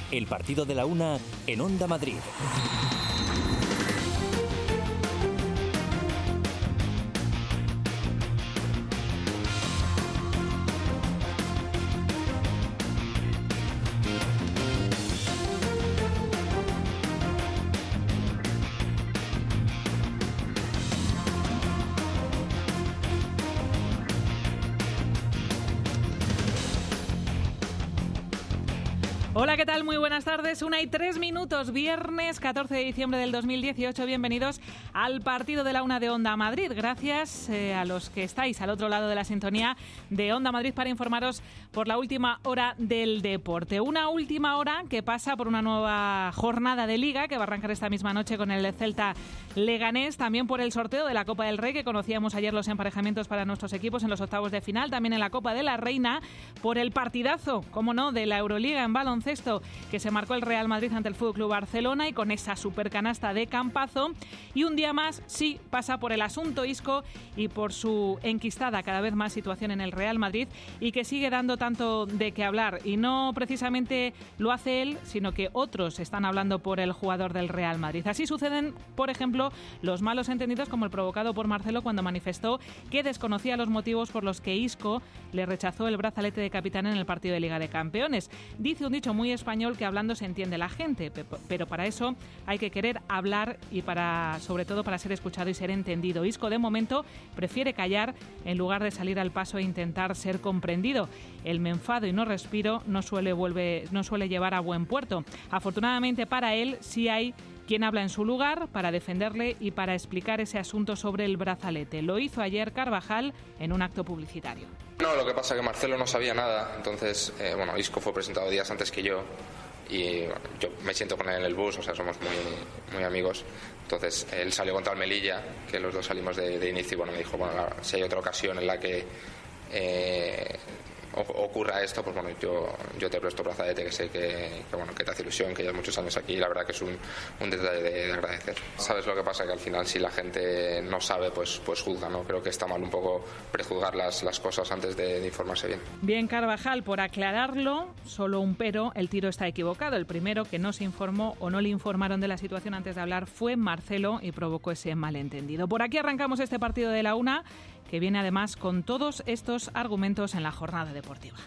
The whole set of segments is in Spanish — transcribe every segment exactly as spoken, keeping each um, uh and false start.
El partido de la una en Onda Madrid. Hola, ¿qué tal? Muy buenas tardes. Una y tres minutos, viernes catorce de diciembre del dos mil dieciocho. Bienvenidos al partido de la una de Onda Madrid. Gracias eh, a los que estáis al otro lado de la sintonía de Onda Madrid para informaros por la última hora del deporte. Una última hora que pasa por una nueva jornada de Liga que va a arrancar esta misma noche con el Celta Leganés. También por el sorteo de la Copa del Rey, que conocíamos ayer los emparejamientos para nuestros equipos en los octavos de final. También en la Copa de la Reina, por el partidazo, como no, de la Euroliga en baloncesto que se marcó el Real Madrid ante el F C Barcelona y con esa supercanasta de Campazo. Y un día más sí pasa por el asunto Isco y por su enquistada cada vez más situación en el Real Madrid, y que sigue dando tanto de qué hablar. Y no precisamente lo hace él, sino que otros están hablando por el jugador del Real Madrid. Así suceden, por ejemplo, los malos entendidos como el provocado por Marcelo cuando manifestó que desconocía los motivos por los que Isco le rechazó el brazalete de capitán en el partido de Liga de Campeones. Dice un dicho muy español que hablando se entiende la gente, pero para eso hay que querer hablar y para, sobre todo, para ser escuchado y ser entendido. Isco, de momento, prefiere callar en lugar de salir al paso e intentar ser comprendido. El me enfado y no respiro no suele, vuelve, no suele llevar a buen puerto. Afortunadamente para él sí hay quien habla en su lugar para defenderle y para explicar ese asunto sobre el brazalete. Lo hizo ayer Carvajal en un acto publicitario. No, lo que pasa es que Marcelo no sabía nada, entonces, eh, bueno, Isco fue presentado días antes que yo y bueno, yo me siento con él en el bus, o sea, somos muy, muy amigos. Entonces, él salió contra el Melilla, que los dos salimos de, de inicio, y bueno, me dijo, bueno, si hay otra ocasión en la que eh, ocurra esto, pues bueno, yo, yo te presto brazalete, que sé que, que, bueno, que te hace ilusión, que llevas muchos años aquí, y la verdad que es un, un detalle de, de agradecer. ¿Sabes lo que pasa? Que al final, si la gente no sabe, pues, pues juzga, ¿no? Creo que está mal un poco prejuzgar las, las cosas antes de, de informarse bien. Bien, Carvajal, por aclararlo, solo un pero, el tiro está equivocado. El primero que no se informó o no le informaron de la situación antes de hablar fue Marcelo y provocó ese malentendido. Por aquí arrancamos este partido de la una, que viene además con todos estos argumentos en la jornada deportiva.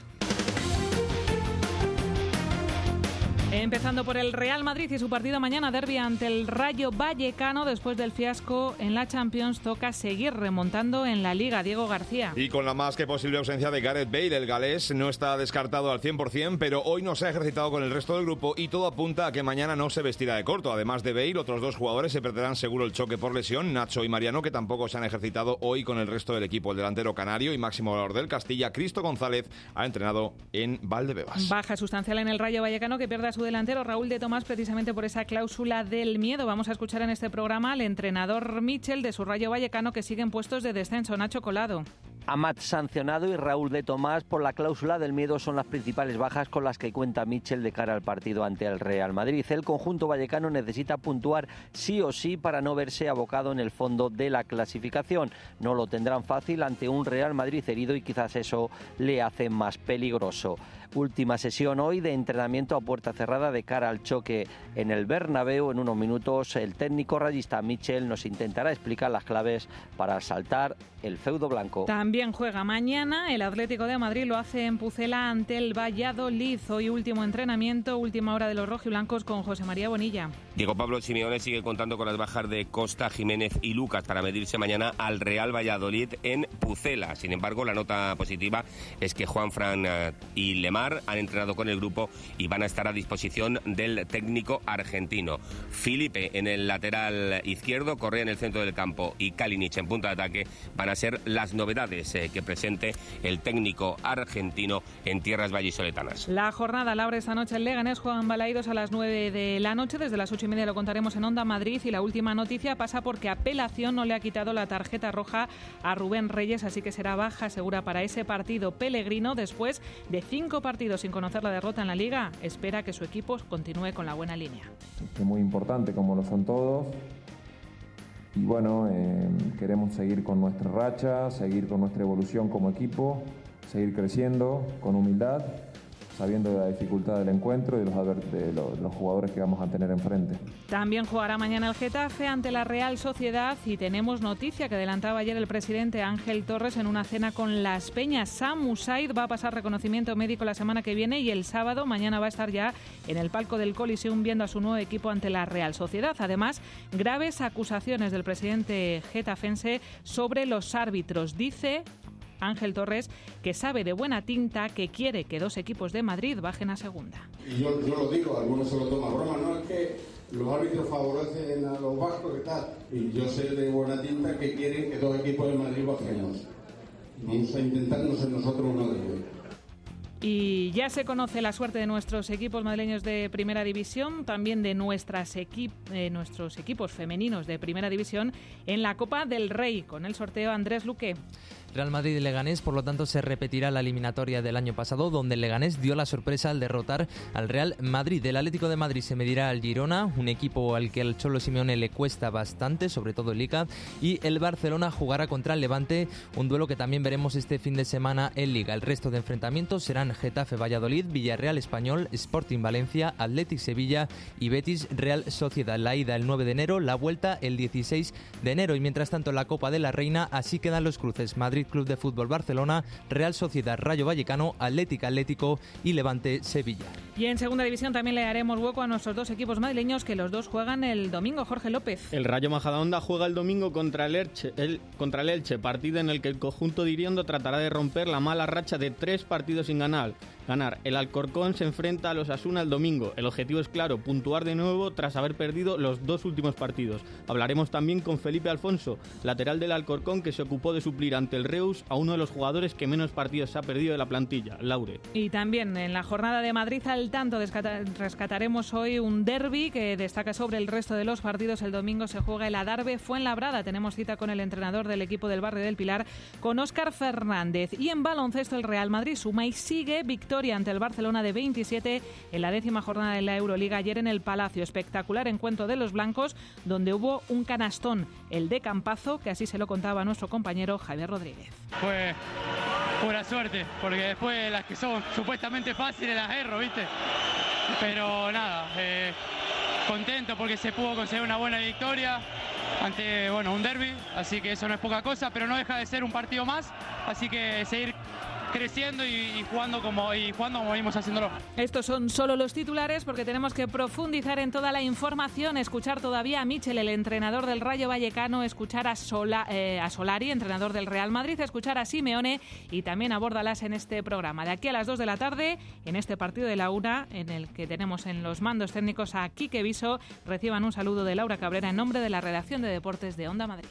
Empezando por el Real Madrid y su partido mañana, derbi ante el Rayo Vallecano. Después del fiasco en la Champions, toca seguir remontando en la Liga. Diego García. Y con la más que posible ausencia de Gareth Bale, el galés no está descartado al cien por ciento, pero hoy no se ha ejercitado con el resto del grupo y todo apunta a que mañana no se vestirá de corto. Además de Bale, otros dos jugadores se perderán seguro el choque por lesión, Nacho y Mariano, que tampoco se han ejercitado hoy con el resto del equipo. El delantero canario y máximo valor del Castilla, Cristo González, ha entrenado en Valdebebas. Baja sustancial en el Rayo Vallecano, que pierde a su delantero Raúl de Tomás precisamente por esa cláusula del miedo. Vamos a escuchar en este programa al entrenador Michel de su Rayo Vallecano, que sigue en puestos de descenso. Nacho Colado. Amat sancionado y Raúl de Tomás por la cláusula del miedo son las principales bajas con las que cuenta Michel de cara al partido ante el Real Madrid. El conjunto vallecano necesita puntuar sí o sí para no verse abocado en el fondo de la clasificación. No lo tendrán fácil ante un Real Madrid herido y quizás eso le hace más peligroso. Última sesión hoy de entrenamiento a puerta cerrada de cara al choque en el Bernabéu. En unos minutos el técnico rayista Michel nos intentará explicar las claves para saltar el feudo blanco. También juega mañana. El Atlético de Madrid lo hace en Pucela ante el Valladolid. Hoy último entrenamiento, última hora de los rojiblancos con José María Bonilla. Diego Pablo Simeone sigue contando con las bajas de Costa, Jiménez y Lucas para medirse mañana al Real Valladolid en Pucela. Sin embargo, la nota positiva es que Juanfran y Lemar han entrenado con el grupo y van a estar a disposición del técnico argentino. Felipe en el lateral izquierdo, Correa en el centro del campo y Kalinic en punta de ataque van a ser las novedades eh, que presente el técnico argentino en tierras vallisoletanas. La jornada la abre esta noche el Leganés, juegan Balaídos a las nueve de la noche. Desde las ocho y media lo contaremos en Onda Madrid. Y la última noticia pasa porque apelación no le ha quitado la tarjeta roja a Rubén Reyes, así que será baja segura para ese partido. Pellegrino, después de cinco partidos sin conocer la derrota en la Liga, espera que su equipo continúe con la buena línea. Es muy importante, como lo son todos. Y bueno, eh, queremos seguir con nuestra racha, seguir con nuestra evolución como equipo, seguir creciendo con humildad, sabiendo de la dificultad del encuentro y de los, adver- de los, de los jugadores que vamos a tener enfrente. También jugará mañana el Getafe ante la Real Sociedad y tenemos noticia que adelantaba ayer el presidente Ángel Torres en una cena con Las Peñas. Samu Said va a pasar reconocimiento médico la semana que viene y el sábado, mañana, va a estar ya en el palco del Coliseum viendo a su nuevo equipo ante la Real Sociedad. Además, graves acusaciones del presidente getafense sobre los árbitros. Dice Ángel Torres que sabe de buena tinta que quiere que dos equipos de Madrid bajen a segunda. Y yo, yo lo digo, algunos se lo toman broma, no es que los árbitros favorecen a los vascos y tal, y yo sé de buena tinta que quieren que dos equipos de Madrid bajemos. Vamos a intentar no ser nosotros uno de ellos. Y ya se conoce la suerte de nuestros equipos madrileños de Primera División, también de nuestras equip- eh, nuestros equipos femeninos de Primera División en la Copa del Rey, con el sorteo Andrés Luque. Real Madrid y Leganés, por lo tanto, se repetirá la eliminatoria del año pasado, donde el Leganés dio la sorpresa al derrotar al Real Madrid. El Atlético de Madrid se medirá al Girona, un equipo al que al Cholo Simeone le cuesta bastante, sobre todo el Liga, y el Barcelona jugará contra el Levante, un duelo que también veremos este fin de semana en Liga. El resto de enfrentamientos serán Getafe Valladolid, Villarreal Español, Sporting Valencia, Athletic Sevilla y Betis Real Sociedad. La ida el nueve de enero, la vuelta el dieciséis de enero. Y mientras tanto en la Copa de la Reina así quedan los cruces: Madrid Club de Fútbol Barcelona, Real Sociedad Rayo Vallecano, Atlético Atlético y Levante Sevilla. Y en Segunda División también le haremos hueco a nuestros dos equipos madrileños, que los dos juegan el domingo. Jorge López. El Rayo Majadahonda juega el domingo contra el Elche, el, contra el Elche, partido en el que el conjunto de Iriondo tratará de romper la mala racha de tres partidos sin ganar. Ganar. El Alcorcón se enfrenta a los Osasuna el domingo. El objetivo es claro, puntuar de nuevo tras haber perdido los dos últimos partidos. Hablaremos también con Felipe Alfonso, lateral del Alcorcón, que se ocupó de suplir ante el Reus a uno de los jugadores que menos partidos se ha perdido de la plantilla, Laure. Y también en la jornada de Madrid al tanto rescataremos hoy un derbi que destaca sobre el resto de los partidos. El domingo se juega el Adarve Fuenlabrada. Tenemos cita con el entrenador del equipo del Barrio del Pilar, con Óscar Fernández. Y en baloncesto el Real Madrid suma y sigue victoria ante el Barcelona de veintisiete en la décima jornada de la Euroliga ayer en el Palacio. Espectacular encuentro de los blancos, donde hubo un canastón, el de Campazo, que así se lo contaba a nuestro compañero Javier Rodríguez. Fue pura suerte, porque después las que son supuestamente fáciles las erro, ¿viste? Pero nada, eh, contento porque se pudo conseguir una buena victoria ante, bueno, un derbi, así que eso no es poca cosa, pero no deja de ser un partido más, así que seguir creciendo y, y jugando como y jugando como venimos haciéndolo. Estos son solo los titulares, porque tenemos que profundizar en toda la información, escuchar todavía a Michel, el entrenador del Rayo Vallecano, escuchar a, Sola, eh, a Solari, entrenador del Real Madrid, escuchar a Simeone y también a Bordalás en este programa. De aquí a las dos de la tarde, en este partido de la una, en el que tenemos en los mandos técnicos a Quique Viso, reciban un saludo de Laura Cabrera en nombre de la redacción de deportes de Onda Madrid.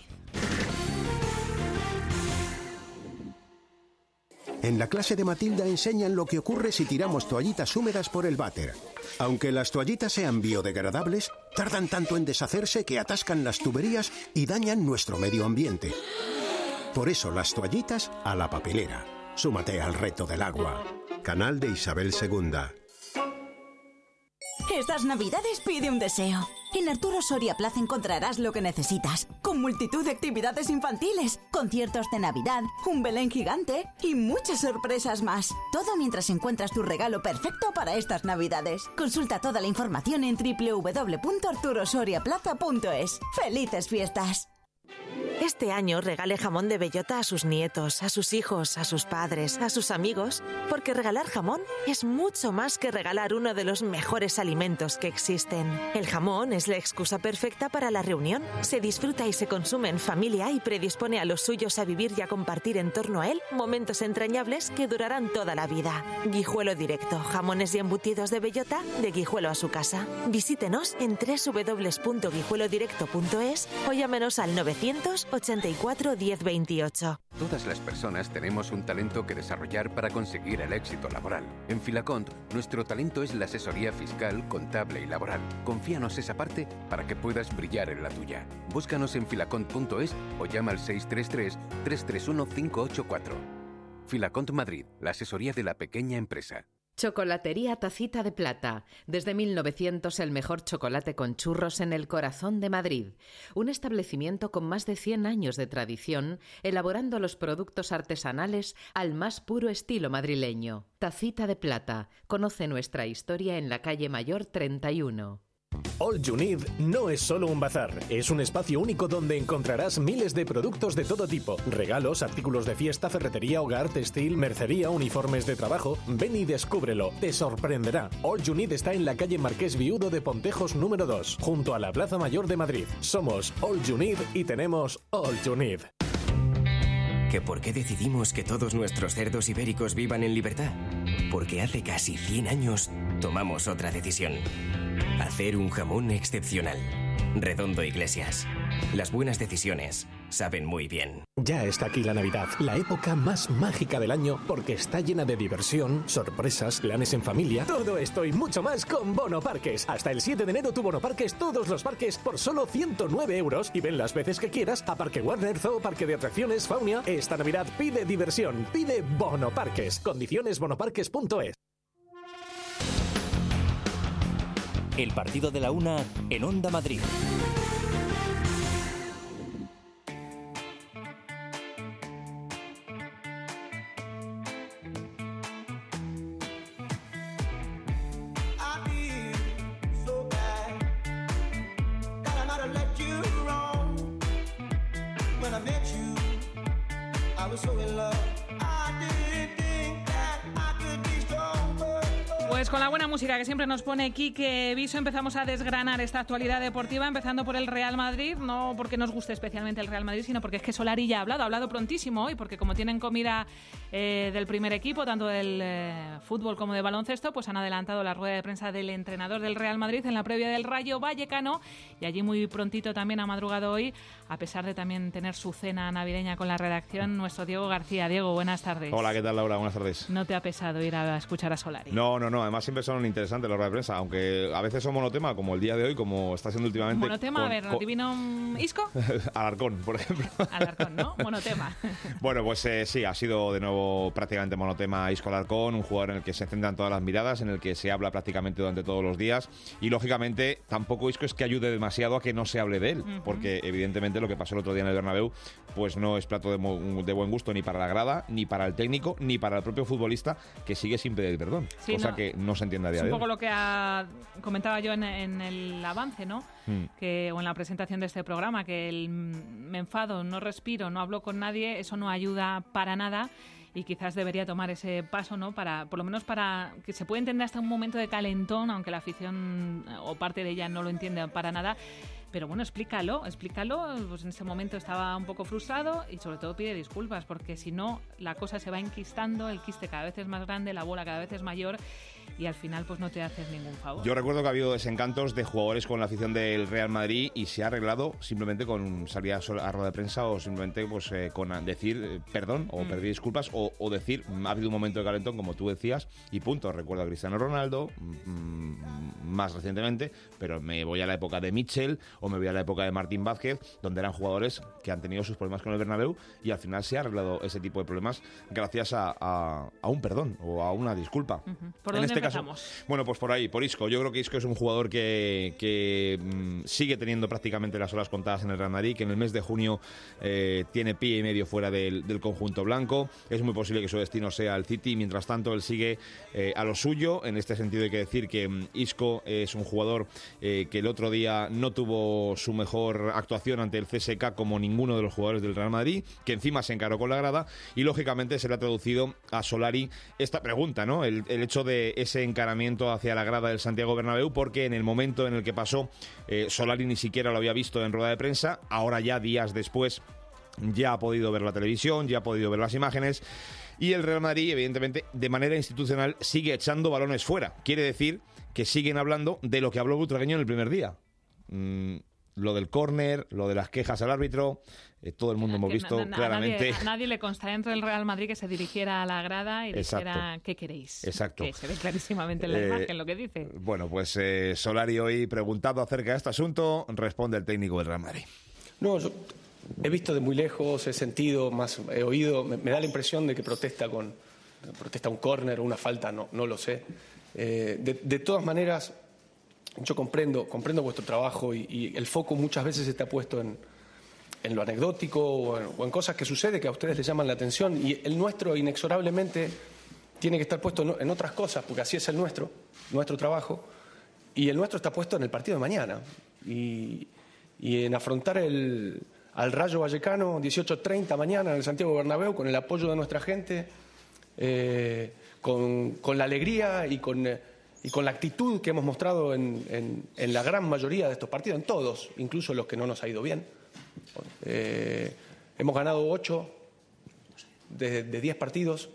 En la clase de Matilda enseñan lo que ocurre si tiramos toallitas húmedas por el váter. Aunque las toallitas sean biodegradables, tardan tanto en deshacerse que atascan las tuberías y dañan nuestro medio ambiente. Por eso las toallitas a la papelera. Súmate al reto del agua. Canal de Isabel segunda. Estas navidades pide un deseo. En Arturo Soria Plaza encontrarás lo que necesitas, con multitud de actividades infantiles, conciertos de Navidad, un Belén gigante y muchas sorpresas más. Todo mientras encuentras tu regalo perfecto para estas Navidades. Consulta toda la información en doble u doble u doble u punto arturo soria plaza punto es. ¡Felices fiestas! Este año regale jamón de bellota a sus nietos, a sus hijos, a sus padres, a sus amigos, porque regalar jamón es mucho más que regalar uno de los mejores alimentos que existen. El jamón es la excusa perfecta para la reunión. Se disfruta y se consume en familia y predispone a los suyos a vivir y a compartir en torno a él momentos entrañables que durarán toda la vida. Guijuelo Directo, jamones y embutidos de bellota, de Guijuelo a su casa. Visítenos en doble u doble u doble u punto guijuelo directo punto es o llámenos al novecientos ochenta y cuatro diez veintiocho. Todas las personas tenemos un talento que desarrollar para conseguir el éxito laboral. En Filacont, nuestro talento es la asesoría fiscal, contable y laboral. Confíanos esa parte para que puedas brillar en la tuya. Búscanos en filacont punto es o llama al seis tres tres, tres tres uno, cinco ocho cuatro. Filacont Madrid, la asesoría de la pequeña empresa. Chocolatería Tacita de Plata. Desde mil novecientos el mejor chocolate con churros en el corazón de Madrid. Un establecimiento con más de cien años de tradición, elaborando los productos artesanales al más puro estilo madrileño. Tacita de Plata. Conoce nuestra historia en la calle Mayor treinta y uno. All You Need no es solo un bazar, es un espacio único donde encontrarás miles de productos de todo tipo, regalos, artículos de fiesta, ferretería, hogar, textil, mercería, uniformes de trabajo. Ven y descúbrelo, te sorprenderá. All You Need está en la calle Marqués Viudo de Pontejos número dos, junto a la Plaza Mayor de Madrid. Somos All You Need y tenemos All You Need. ¿Que por qué decidimos que todos nuestros cerdos ibéricos vivan en libertad? Porque hace casi cien años tomamos otra decisión. Hacer un jamón excepcional. Redondo Iglesias. Las buenas decisiones saben muy bien. Ya está aquí la Navidad, la época más mágica del año, porque está llena de diversión, sorpresas, planes en familia. Todo esto y mucho más con Bono Parques. Hasta el siete de enero tu Bono Parques, todos los parques por solo ciento nueve euros y ven las veces que quieras a Parque Warner, Zoo, Parque de Atracciones, Faunia. Esta Navidad pide diversión, pide Bono Parques. Condiciones bonoparques punto es. El partido de la una en Onda Madrid. Pues con la buena música que siempre nos pone Quique Viso empezamos a desgranar esta actualidad deportiva, empezando por el Real Madrid, no porque nos guste especialmente el Real Madrid, sino porque es que Solari ya ha hablado, ha hablado prontísimo hoy, porque como tienen comida eh, del primer equipo, tanto del eh, fútbol como de baloncesto, pues han adelantado la rueda de prensa del entrenador del Real Madrid en la previa del Rayo Vallecano, y allí muy prontito también ha madrugado hoy, a pesar de también tener su cena navideña con la redacción, nuestro Diego García. Diego, buenas tardes. Hola, ¿qué tal, Laura? Buenas tardes. ¿No te ha pesado ir a escuchar a Solari? No, no, no. Además siempre son interesantes las ruedas de prensa, aunque a veces son monotema, como el día de hoy, como está siendo últimamente. Monotema, con, a ver, ¿no divino Isco? Alarcón, por ejemplo. Alarcón, ¿no? Monotema. Bueno, pues eh, sí, ha sido de nuevo prácticamente monotema Isco Alarcón, un jugador en el que se centran todas las miradas, en el que se habla prácticamente durante todos los días, y lógicamente tampoco Isco es que ayude demasiado a que no se hable de él, uh-huh. porque evidentemente lo que pasó el otro día en el Bernabéu pues no es plato de, mo- de buen gusto ni para la grada, ni para el técnico, ni para el propio futbolista, que sigue sin pedir perdón, sí, cosa no. que no se entiende a día de hoy. Es un poco lo que ha, comentaba yo en, en el avance, ¿no? Mm. Que, o en la presentación de este programa, que el me enfado, no respiro, no hablo con nadie, eso no ayuda para nada. Y quizás debería tomar ese paso, ¿no? Para, por lo menos para que se pueda entender hasta un momento de calentón, aunque la afición o parte de ella no lo entiende para nada. Pero bueno, explícalo, explícalo. Pues en ese momento estaba un poco frustrado y sobre todo pide disculpas, porque si no, la cosa se va enquistando, el quiste cada vez es más grande, la bola cada vez es mayor y al final pues no te haces ningún favor. Yo recuerdo que ha habido desencantos de jugadores con la afición del Real Madrid y se ha arreglado simplemente con salir a, a rueda de prensa o simplemente pues eh, con decir eh, perdón o mm. pedir disculpas o, o decir ha habido un momento de calentón, como tú decías, y punto. Recuerdo a Cristiano Ronaldo mmm, más recientemente, pero me voy a la época de Mitchell o me voy a la época de Martín Vázquez, donde eran jugadores que han tenido sus problemas con el Bernabéu y al final se ha arreglado ese tipo de problemas gracias a, a, a un perdón o a una disculpa. Uh-huh. ¿Por en dónde este empezamos? Caso, bueno, pues por ahí, por Isco. Yo creo que Isco es un jugador que, que mmm, sigue teniendo prácticamente las horas contadas en el Real Madrid, que en el mes de junio eh, tiene pie y medio fuera del, del conjunto blanco. Es muy posible que su destino sea el City. Mientras tanto, él sigue eh, a lo suyo. En este sentido hay que decir que um, Isco es un jugador eh, que el otro día no tuvo su mejor actuación ante el C S K como ninguno de los jugadores del Real Madrid, que encima se encaró con la grada y lógicamente se le ha traducido a Solari esta pregunta, ¿no? El, el hecho de ese encaramiento hacia la grada del Santiago Bernabéu, porque en el momento en el que pasó eh, Solari ni siquiera lo había visto en rueda de prensa, ahora ya días después ya ha podido ver la televisión, ya ha podido ver las imágenes. Y el Real Madrid, evidentemente, de manera institucional, sigue echando balones fuera. Quiere decir que siguen hablando de lo que habló Butragueño en el primer día. Mm, lo del córner, lo de las quejas al árbitro, eh, todo el mundo hemos visto na, na, claramente. A nadie, a nadie le consta dentro del Real Madrid que se dirigiera a la grada y Exacto. dijera ¿qué queréis? Exacto. Que se ve clarísimamente en la eh, imagen lo que dice. Bueno, pues eh, Solari hoy, preguntado acerca de este asunto, responde el técnico del Real Madrid. No, yo he visto de muy lejos, he sentido, más he oído, me, me da la impresión de que protesta con, protesta un córner o una falta, no, no lo sé. Eh, de, de todas maneras, yo comprendo, comprendo vuestro trabajo y, y el foco muchas veces está puesto en, en lo anecdótico o en, o en cosas que sucede que a ustedes les llaman la atención, y el nuestro inexorablemente tiene que estar puesto en, en otras cosas, porque así es el nuestro, nuestro trabajo, y el nuestro está puesto en el partido de mañana y, y en afrontar el, al Rayo Vallecano dieciocho treinta mañana en el Santiago Bernabéu con el apoyo de nuestra gente, eh, con, con la alegría y con... Eh, y con la actitud que hemos mostrado en, en, en la gran mayoría de estos partidos, en todos, incluso los que no nos ha ido bien. Eh, hemos ganado ocho de, de diez partidos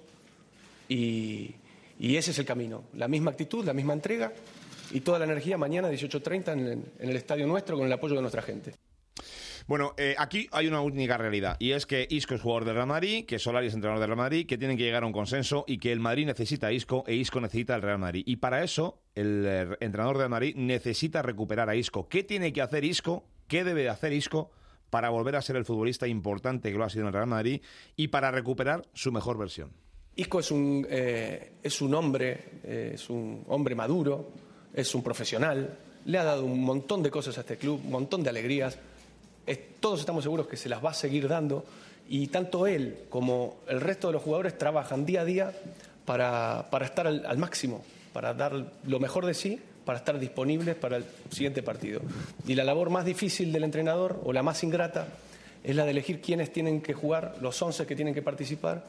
y, y ese es el camino. La misma actitud, la misma entrega y toda la energía mañana dieciocho treinta en, en el estadio nuestro con el apoyo de nuestra gente. Bueno, eh, aquí hay una única realidad, y es que Isco es jugador del Real Madrid, que Solari es entrenador del Real Madrid, que tienen que llegar a un consenso y que el Madrid necesita a Isco e Isco necesita al Real Madrid. Y para eso, el eh, entrenador del Madrid necesita recuperar a Isco. ¿Qué tiene que hacer Isco? ¿Qué debe de hacer Isco para volver a ser el futbolista importante que lo ha sido en el Real Madrid y para recuperar su mejor versión? Isco es un, eh, es un hombre, eh, es un hombre maduro, es un profesional, le ha dado un montón de cosas a este club, un montón de alegrías. Todos estamos seguros que se las va a seguir dando y tanto él como el resto de los jugadores trabajan día a día para, para estar al, al máximo, para dar lo mejor de sí, para estar disponibles para el siguiente partido. Y la labor más difícil del entrenador, o la más ingrata, es la de elegir quiénes tienen que jugar, los once que tienen que participar,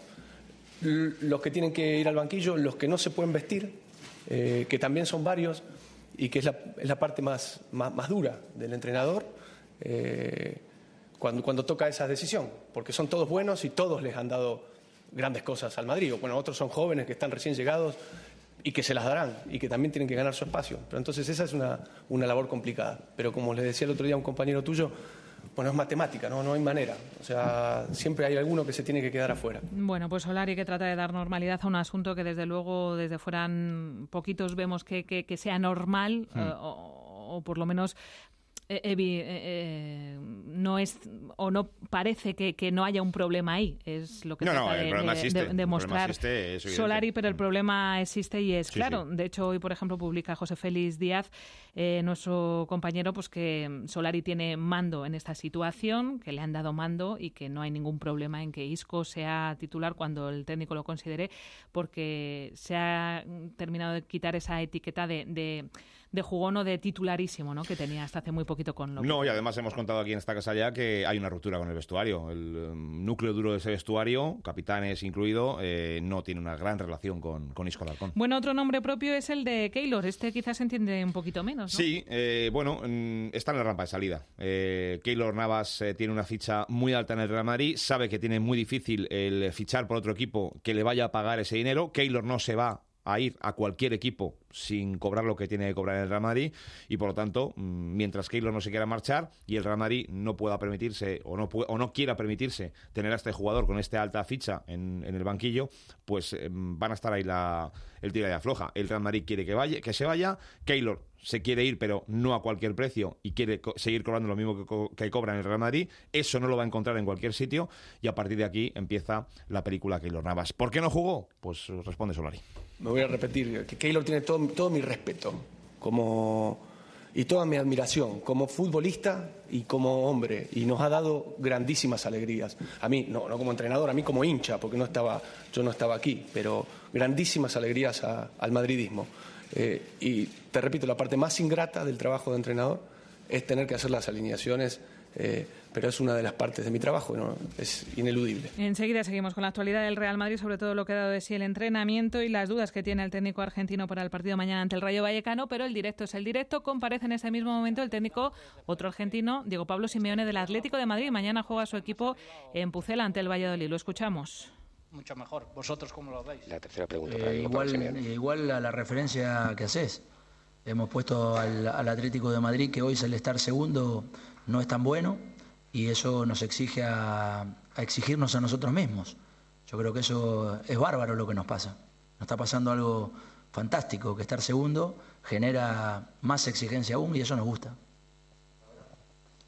los que tienen que ir al banquillo, los que no se pueden vestir, eh, que también son varios y que es la, es la parte más, más, más dura del entrenador. Eh, cuando, cuando toca esa decisión, porque son todos buenos y todos les han dado grandes cosas al Madrid. Bueno, otros son jóvenes que están recién llegados y que se las darán y que también tienen que ganar su espacio. Pero entonces esa es una, una labor complicada. Pero como les decía el otro día a un compañero tuyo, bueno, es matemática, ¿no? No hay manera. O sea, siempre hay alguno que se tiene que quedar afuera. Bueno, pues Solari que trata de dar normalidad a un asunto que desde luego desde fuera poquitos vemos que, que, que sea normal hmm. eh, o, o por lo menos... Eh, eh, eh, no es o no parece que, que no haya un problema ahí, es lo que no, trata no, de, el problema de, existe, de, de mostrar el problema existe, Solari, pero el problema existe y es sí, claro. Sí. De hecho, hoy, por ejemplo, publica José Félix Díaz, eh, nuestro compañero, pues que Solari tiene mando en esta situación, que le han dado mando y que no hay ningún problema en que Isco sea titular cuando el técnico lo considere, porque se ha terminado de quitar esa etiqueta de... de de jugón o de titularísimo, ¿no?, que tenía hasta hace muy poquito con López. No, y además hemos contado aquí en esta casa ya que hay una ruptura con el vestuario. El um, núcleo duro de ese vestuario, capitanes incluido, eh, no tiene una gran relación con, con Isco Alarcón. Bueno, otro nombre propio es el de Keylor. Este quizás se entiende un poquito menos, ¿no? Sí, eh, bueno, está en la rampa de salida. Eh, Keylor Navas eh, tiene una ficha muy alta en el Real Madrid, sabe que tiene muy difícil el fichar por otro equipo que le vaya a pagar ese dinero. Keylor no se va a ir a cualquier equipo sin cobrar lo que tiene que cobrar en el Real Madrid y por lo tanto, mientras Keylor no se quiera marchar y el Real Madrid no pueda permitirse o no puede, o no quiera permitirse tener a este jugador con esta alta ficha en, en el banquillo, pues eh, van a estar ahí la, el tira y afloja. El Real Madrid quiere que vaya, que se vaya, Keylor se quiere ir pero no a cualquier precio y quiere co- seguir cobrando lo mismo que, co- que cobra en el Real Madrid. Eso no lo va a encontrar en cualquier sitio y a partir de aquí empieza la película Keylor Navas. ¿Por qué no jugó? Pues responde Solari. Me voy a repetir, que Keylor tiene todo, todo mi respeto como, y toda mi admiración como futbolista y como hombre, y nos ha dado grandísimas alegrías. A mí, no, no como entrenador, a mí como hincha, porque no estaba, yo no estaba aquí, pero grandísimas alegrías a, al madridismo. Eh, y te repito, la parte más ingrata del trabajo de entrenador es tener que hacer las alineaciones, eh, pero es una de las partes de mi trabajo, ¿no? Es ineludible. Enseguida seguimos con la actualidad del Real Madrid, sobre todo lo que ha dado de sí el entrenamiento y las dudas que tiene el técnico argentino para el partido mañana ante el Rayo Vallecano, pero el directo es el directo. Comparece en ese mismo momento el técnico, otro argentino, Diego Pablo Simeone, del Atlético de Madrid. Mañana juega su equipo en Pucela ante el Valladolid. Lo escuchamos. Mucho mejor. ¿Vosotros cómo lo veis? La tercera pregunta. Eh, igual, eh, igual a la referencia que haces. Hemos puesto al, al Atlético de Madrid, que hoy es el estar segundo, no es tan bueno, y eso nos exige a, a exigirnos a nosotros mismos. Yo creo que eso es bárbaro lo que nos pasa. Nos está pasando algo fantástico, que estar segundo genera más exigencia aún y eso nos gusta.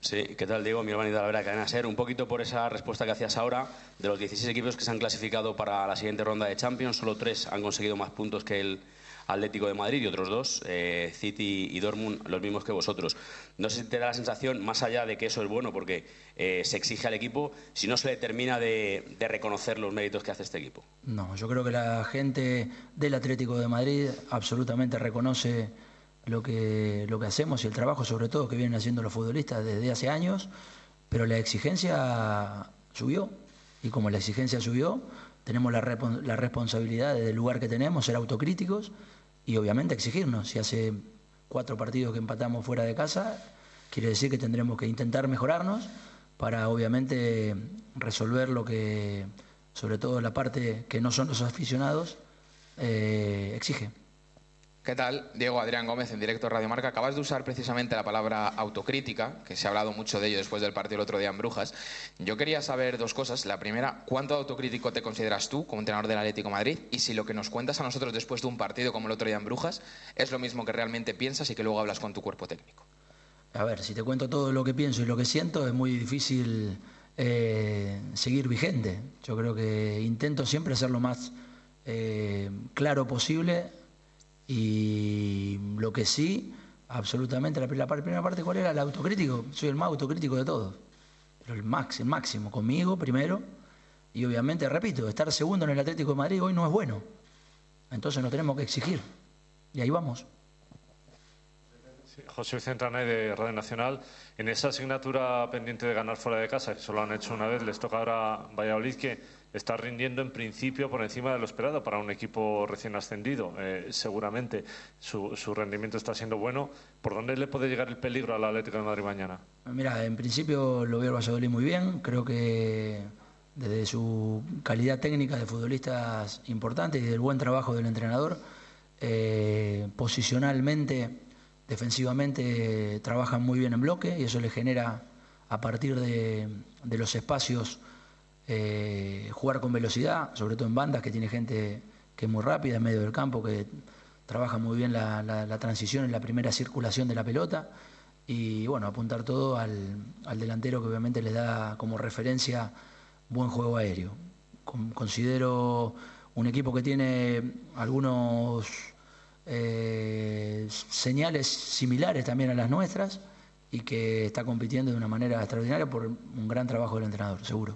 Sí, ¿qué tal, Diego? Mi hermanito, la verdad, cadena SER. Un poquito por esa respuesta que hacías ahora, de los dieciséis equipos que se han clasificado para la siguiente ronda de Champions, solo tres han conseguido más puntos que el Atlético de Madrid y otros dos, eh, City y Dortmund, los mismos que vosotros. No sé si te da la sensación, más allá de que eso es bueno, porque eh, se exige al equipo, si no se le termina de, de reconocer los méritos que hace este equipo. No, yo creo que la gente del Atlético de Madrid absolutamente reconoce lo que, lo que hacemos y el trabajo sobre todo que vienen haciendo los futbolistas desde hace años, pero la exigencia subió y como la exigencia subió tenemos la, la responsabilidad del lugar que tenemos, ser autocríticos y obviamente exigirnos. Si hace cuatro partidos que empatamos fuera de casa, quiere decir que tendremos que intentar mejorarnos para obviamente resolver lo que, sobre todo la parte que no son los aficionados, eh, exige. ¿Qué tal? Diego, Adrián Gómez, en directo Radio Marca. Acabas de usar precisamente la palabra autocrítica, que se ha hablado mucho de ello después del partido el otro día en Brujas. Yo quería saber dos cosas. La primera, ¿cuánto autocrítico te consideras tú como entrenador del Atlético de Madrid? Y si lo que nos cuentas a nosotros después de un partido como el otro día en Brujas es lo mismo que realmente piensas y que luego hablas con tu cuerpo técnico. A ver, si te cuento todo lo que pienso y lo que siento, es muy difícil eh, seguir vigente. Yo creo que intento siempre ser lo más eh, claro posible. Y lo que sí, absolutamente, la, la primera parte, ¿cuál era? El autocrítico. Soy el más autocrítico de todos. Pero el, max, el máximo, conmigo primero. Y obviamente, repito, estar segundo en el Atlético de Madrid hoy no es bueno. Entonces nos tenemos que exigir. Y ahí vamos. Sí, José Vicente Arnay de Radio Nacional. En esa asignatura pendiente de ganar fuera de casa, que solo han hecho una vez, les toca ahora Valladolid, que está rindiendo en principio por encima de lo esperado para un equipo recién ascendido. Eh, seguramente su, su rendimiento está siendo bueno. ¿Por dónde le puede llegar el peligro al Atlético de Madrid mañana? Mira, en principio lo veo al Valladolid muy bien. Creo que desde su calidad técnica de futbolistas importantes y del buen trabajo del entrenador, eh, posicionalmente, defensivamente trabajan muy bien en bloque y eso le genera a partir de, de los espacios Eh, jugar con velocidad, sobre todo en bandas, que tiene gente que es muy rápida en medio del campo, que trabaja muy bien la, la, la transición en la primera circulación de la pelota y bueno, apuntar todo al, al delantero que obviamente le da como referencia buen juego aéreo. Con, considero un equipo que tiene algunos eh, señales similares también a las nuestras y que está compitiendo de una manera extraordinaria por un gran trabajo del entrenador, seguro.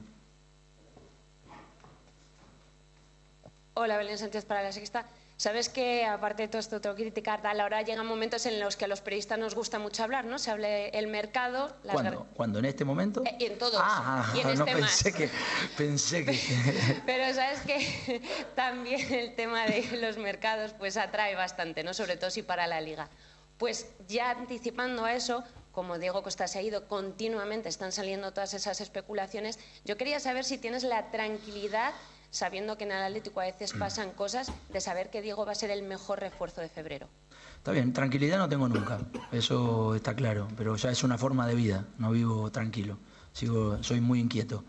Hola, Belén Sánchez para La Sexta. Sabes que, aparte de todo esto, tengo que criticar, tal, ahora llegan momentos en los que a los periodistas nos gusta mucho hablar, ¿no? Se habla el mercado... Las ¿Cuándo? ¿Cuándo? ¿En este momento? Eh, y en todos. Ah, y en no este pensé más. que... Pensé que... Pero sabes que también el tema de los mercados pues atrae bastante, ¿no? Sobre todo si para la Liga. Pues ya anticipando a eso, como Diego Costa se ha ido, continuamente están saliendo todas esas especulaciones. Yo quería saber si tienes la tranquilidad, sabiendo que en el Atlético a veces pasan cosas, de saber que Diego va a ser el mejor refuerzo de febrero. Está bien, tranquilidad no tengo nunca, eso está claro, pero ya es una forma de vida, no vivo tranquilo, sigo, soy muy inquieto.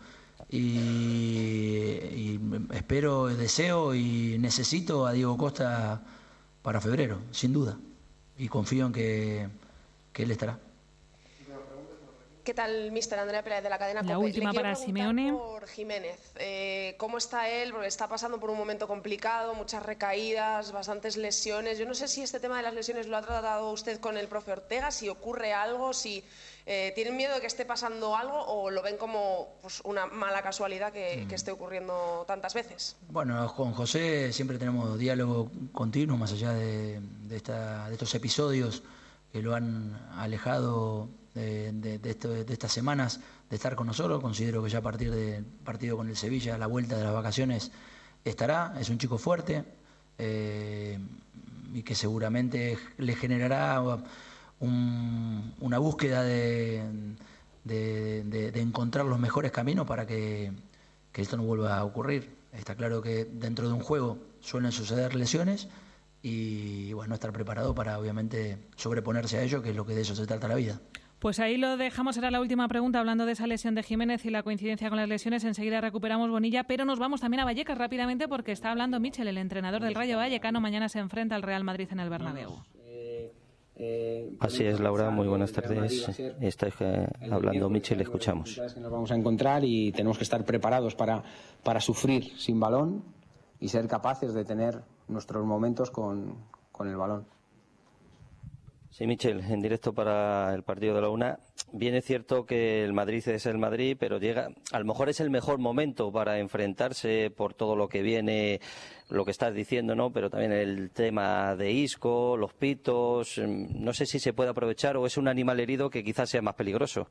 Y, y espero, deseo y necesito a Diego Costa para febrero, sin duda, y confío en que, que él estará. ¿Qué tal, mister Andrea Pérez de la cadena COPE? La última para Simeone. Por Jiménez. Eh, ¿Cómo está él? Porque está pasando por un momento complicado, muchas recaídas, bastantes lesiones. Yo no sé si este tema de las lesiones lo ha tratado usted con el profe Ortega, si ocurre algo, si eh, tienen miedo de que esté pasando algo o lo ven como pues, una mala casualidad que, mm. que esté ocurriendo tantas veces. Bueno, con José siempre tenemos diálogo continuo, más allá de, de, esta, de estos episodios que lo han alejado de, de, de, esto, de estas semanas de estar con nosotros. Considero que ya a partir del partido con el Sevilla, a la vuelta de las vacaciones, estará. Es un chico fuerte eh, y que seguramente le generará un, una búsqueda de, de, de, de encontrar los mejores caminos para que, que esto no vuelva a ocurrir. Está claro que dentro de un juego suelen suceder lesiones y bueno, estar preparado para obviamente sobreponerse a ello, que es lo que de eso se trata la vida. Pues ahí lo dejamos, era la última pregunta, hablando de esa lesión de Jiménez y la coincidencia con las lesiones. Enseguida recuperamos Bonilla, pero nos vamos también a Vallecas rápidamente porque está hablando Michel, el entrenador del Rayo Vallecano. Mañana se enfrenta al Real Madrid en el Bernabéu. Eh, Eh, Así es, Laura, muy buenas tardes. Estáis eh, hablando Michel, le escuchamos. Que nos vamos a encontrar y tenemos que estar preparados para, para sufrir sin balón y ser capaces de tener nuestros momentos con, con el balón. Sí, Michel, en directo para el partido de la UNA. Bien es cierto que el Madrid es el Madrid, pero llega, a lo mejor es el mejor momento para enfrentarse por todo lo que viene, lo que estás diciendo, ¿no? Pero también el tema de Isco, los pitos, no sé si se puede aprovechar o es un animal herido que quizás sea más peligroso.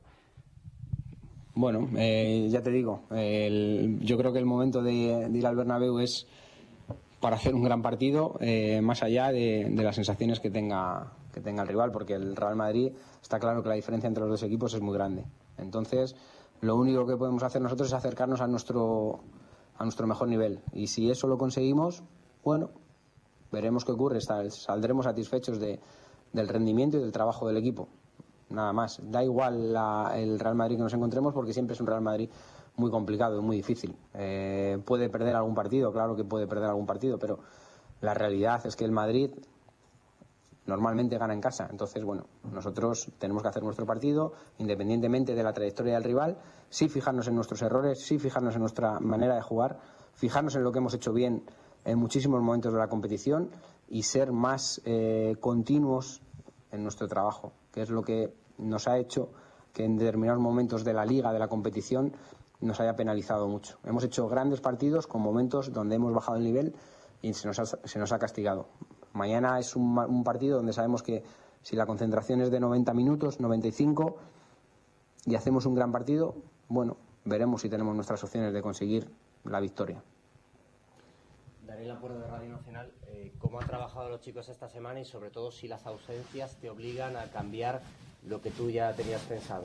Bueno, eh, ya te digo, el, yo creo que el momento de, de ir al Bernabéu es para hacer un gran partido, eh, más allá de, de las sensaciones que tenga que tenga el rival, porque el Real Madrid está claro que la diferencia entre los dos equipos es muy grande. Entonces, lo único que podemos hacer nosotros es acercarnos a nuestro a nuestro mejor nivel. Y si eso lo conseguimos, bueno, veremos qué ocurre. Saldremos satisfechos de, del rendimiento y del trabajo del equipo. Nada más. Da igual la, el Real Madrid que nos encontremos, porque siempre es un Real Madrid muy complicado y muy difícil. Eh, puede perder algún partido, claro que puede perder algún partido, pero la realidad es que el Madrid normalmente gana en casa. Entonces, bueno, nosotros tenemos que hacer nuestro partido independientemente de la trayectoria del rival, sí fijarnos en nuestros errores, sí fijarnos en nuestra manera de jugar, fijarnos en lo que hemos hecho bien en muchísimos momentos de la competición y ser más eh, continuos en nuestro trabajo, que es lo que nos ha hecho que en determinados momentos de la liga, de la competición, nos haya penalizado mucho. Hemos hecho grandes partidos con momentos donde hemos bajado el nivel y se nos ha, se nos ha castigado. Mañana es un, un partido donde sabemos que si la concentración es de noventa minutos, noventa y cinco, y hacemos un gran partido, bueno, veremos si tenemos nuestras opciones de conseguir la victoria. Daniel Apuerdo de Radio Nacional, eh, ¿cómo han trabajado los chicos esta semana y sobre todo si las ausencias te obligan a cambiar lo que tú ya tenías pensado?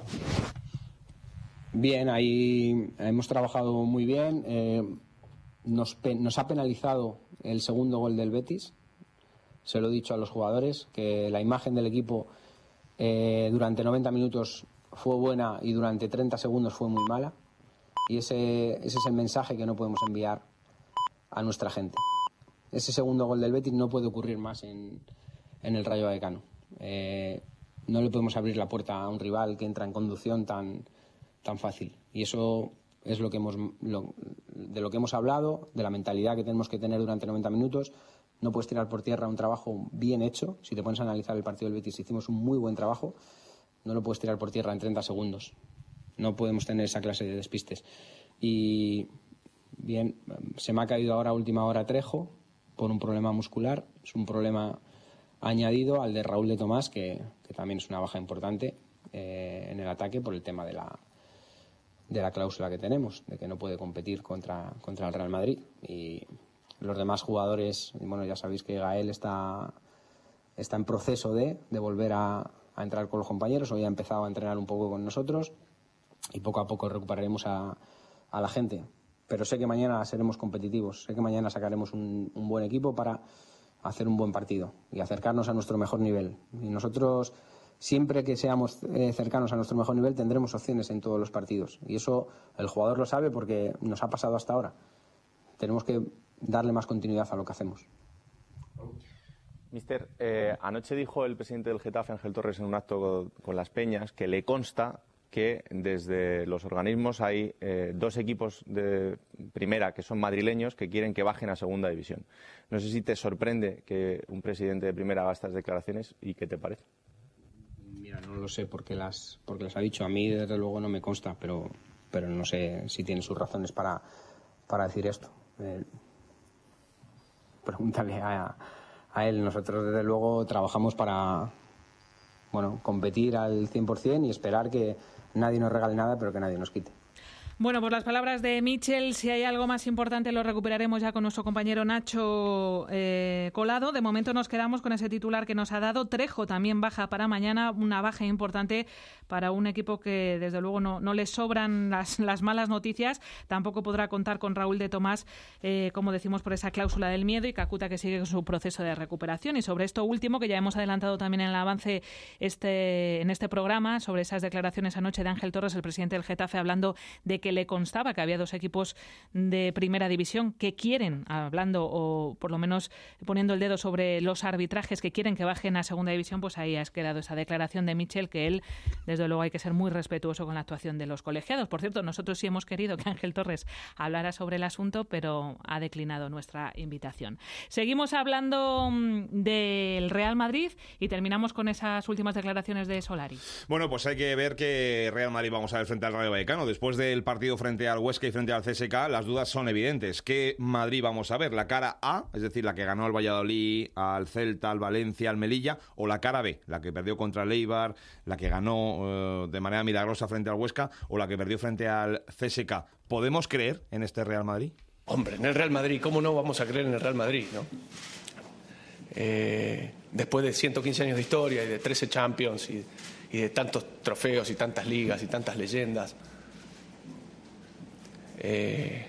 Bien, ahí hemos trabajado muy bien. Eh, nos, nos ha penalizado el segundo gol del Betis. Se lo he dicho a los jugadores, que la imagen del equipo eh, durante noventa minutos fue buena y durante treinta segundos fue muy mala. Y ese, ese es el mensaje que no podemos enviar a nuestra gente. Ese segundo gol del Betis no puede ocurrir más en, en el Rayo Vallecano. Eh, no le podemos abrir la puerta a un rival que entra en conducción tan, tan fácil. Y eso es lo que hemos, lo, de lo que hemos hablado, de la mentalidad que tenemos que tener durante noventa minutos. No puedes tirar por tierra un trabajo bien hecho. Si te pones a analizar el partido del Betis, hicimos un muy buen trabajo. No lo puedes tirar por tierra en treinta segundos. No podemos tener esa clase de despistes. Y bien, se me ha caído ahora a última hora Trejo por un problema muscular. Es un problema añadido al de Raúl de Tomás, que, que también es una baja importante eh, en el ataque por el tema de la, de la cláusula que tenemos, de que no puede competir contra, contra el Real Madrid. Y los demás jugadores, bueno, ya sabéis que Gael está, está en proceso de, de volver a, a entrar con los compañeros. Hoy ha empezado a entrenar un poco con nosotros y poco a poco recuperaremos a, a la gente. Pero sé que mañana seremos competitivos, sé que mañana sacaremos un, un buen equipo para hacer un buen partido y acercarnos a nuestro mejor nivel. Y nosotros, siempre que seamos eh, cercanos a nuestro mejor nivel, tendremos opciones en todos los partidos. Y eso el jugador lo sabe porque nos ha pasado hasta ahora. Tenemos que darle más continuidad a lo que hacemos. Mister, eh, anoche dijo el presidente del Getafe, Ángel Torres, en un acto con las Peñas, que le consta que desde los organismos hay eh, dos equipos de primera que son madrileños que quieren que bajen a segunda división. No sé si te sorprende que un presidente de primera haga estas declaraciones y qué te parece. Mira, no lo sé porque las, porque las ha dicho. A mí, desde luego, no me consta, pero, pero no sé si tiene sus razones para, para decir esto. Eh, pregúntale a, a él. Nosotros, desde luego, trabajamos para, bueno, competir al cien por ciento y esperar que nadie nos regale nada, pero que nadie nos quite. Bueno, pues las palabras de Michel, si hay algo más importante lo recuperaremos ya con nuestro compañero Nacho eh, Colado. De momento nos quedamos con ese titular que nos ha dado. Trejo también baja para mañana, una baja importante para un equipo que desde luego no, no le sobran las, las malas noticias. Tampoco podrá contar con Raúl de Tomás, eh, como decimos, por esa cláusula del miedo, y Kakuta, que sigue con su proceso de recuperación. Y sobre esto último, que ya hemos adelantado también en el avance este, en este programa, sobre esas declaraciones anoche de Ángel Torres, el presidente del Getafe, hablando de que que le constaba que había dos equipos de primera división que quieren, hablando o por lo menos poniendo el dedo sobre los arbitrajes, que quieren que bajen a segunda división, pues ahí ha quedado esa declaración de Michel, que él, desde luego, hay que ser muy respetuoso con la actuación de los colegiados. Por cierto, nosotros sí hemos querido que Ángel Torres hablara sobre el asunto, pero ha declinado nuestra invitación. Seguimos hablando del Real Madrid y terminamos con esas últimas declaraciones de Solari. Bueno, pues hay que ver que Real Madrid vamos a ver frente al Rayo Vallecano. Después del partido frente al Huesca y frente al C S K, las dudas son evidentes. ¿Qué Madrid vamos a ver? ¿La cara A, es decir, la que ganó al Valladolid, al Celta, al Valencia, al Melilla, o la cara B, la que perdió contra el Eibar, la que ganó uh, de manera milagrosa frente al Huesca, o la que perdió frente al C S K? ¿Podemos creer en este Real Madrid? Hombre, en el Real Madrid, ¿cómo no vamos a creer en el Real Madrid, no? Eh, después de ciento quince años de historia y de trece Champions y, y de tantos trofeos y tantas ligas y tantas leyendas, eh,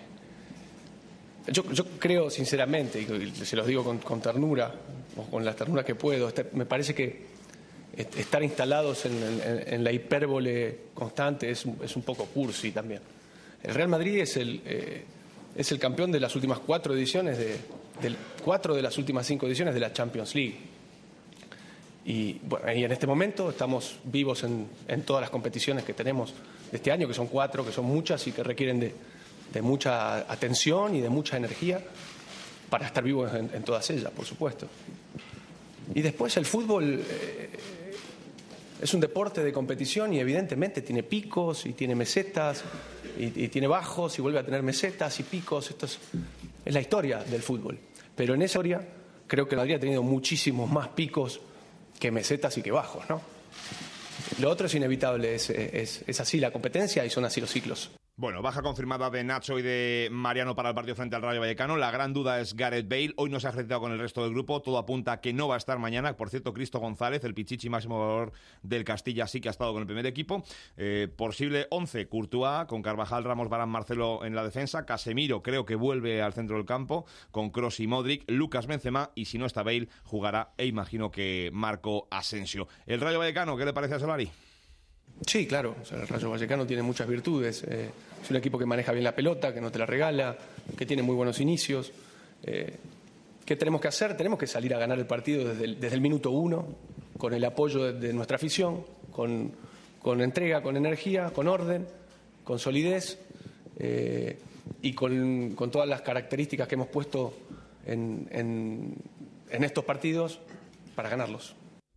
yo, yo creo sinceramente, y se los digo con, con ternura, o con la ternura que puedo, este, me parece que estar instalados en, en, en la hipérbole constante es, es un poco cursi también. El Real Madrid es el... Eh, Es el campeón de las últimas cuatro ediciones, de, de cuatro de las últimas cinco ediciones de la Champions League. Y, bueno, y en este momento estamos vivos en, en todas las competiciones que tenemos de este año, que son cuatro, que son muchas y que requieren de, de mucha atención y de mucha energía para estar vivos en, en todas ellas, por supuesto. Y después el fútbol eh, es un deporte de competición y evidentemente tiene picos y tiene mesetas. Y, y tiene bajos y vuelve a tener mesetas y picos. Esto es, es la historia del fútbol. Pero en esa historia creo que Madrid ha tenido muchísimos más picos que mesetas y que bajos, ¿no? Lo otro es inevitable, es, es, es así la competencia y son así los ciclos. Bueno, baja confirmada de Nacho y de Mariano para el partido frente al Rayo Vallecano. La gran duda es Gareth Bale. Hoy no se ha ejercitado con el resto del grupo. Todo apunta a que no va a estar mañana. Por cierto, Cristo González, el pichichi máximo valor del Castilla, sí que ha estado con el primer equipo. Eh, posible once, Courtois, con Carvajal, Ramos, Varane, Marcelo en la defensa. Casemiro creo que vuelve al centro del campo, con Kroos y Modric. Lucas Benzema, y si no está Bale, jugará, e imagino que Marco Asensio. El Rayo Vallecano, ¿qué le parece a Solari? Sí, claro, o sea, el Rayo Vallecano tiene muchas virtudes, eh, es un equipo que maneja bien la pelota, que no te la regala, que tiene muy buenos inicios. Eh, ¿Qué tenemos que hacer? Tenemos que salir a ganar el partido desde el, desde el minuto uno, con el apoyo de, de nuestra afición, con, con entrega, con energía, con orden, con solidez eh, y con, con todas las características que hemos puesto en, en, en estos partidos para ganarlos.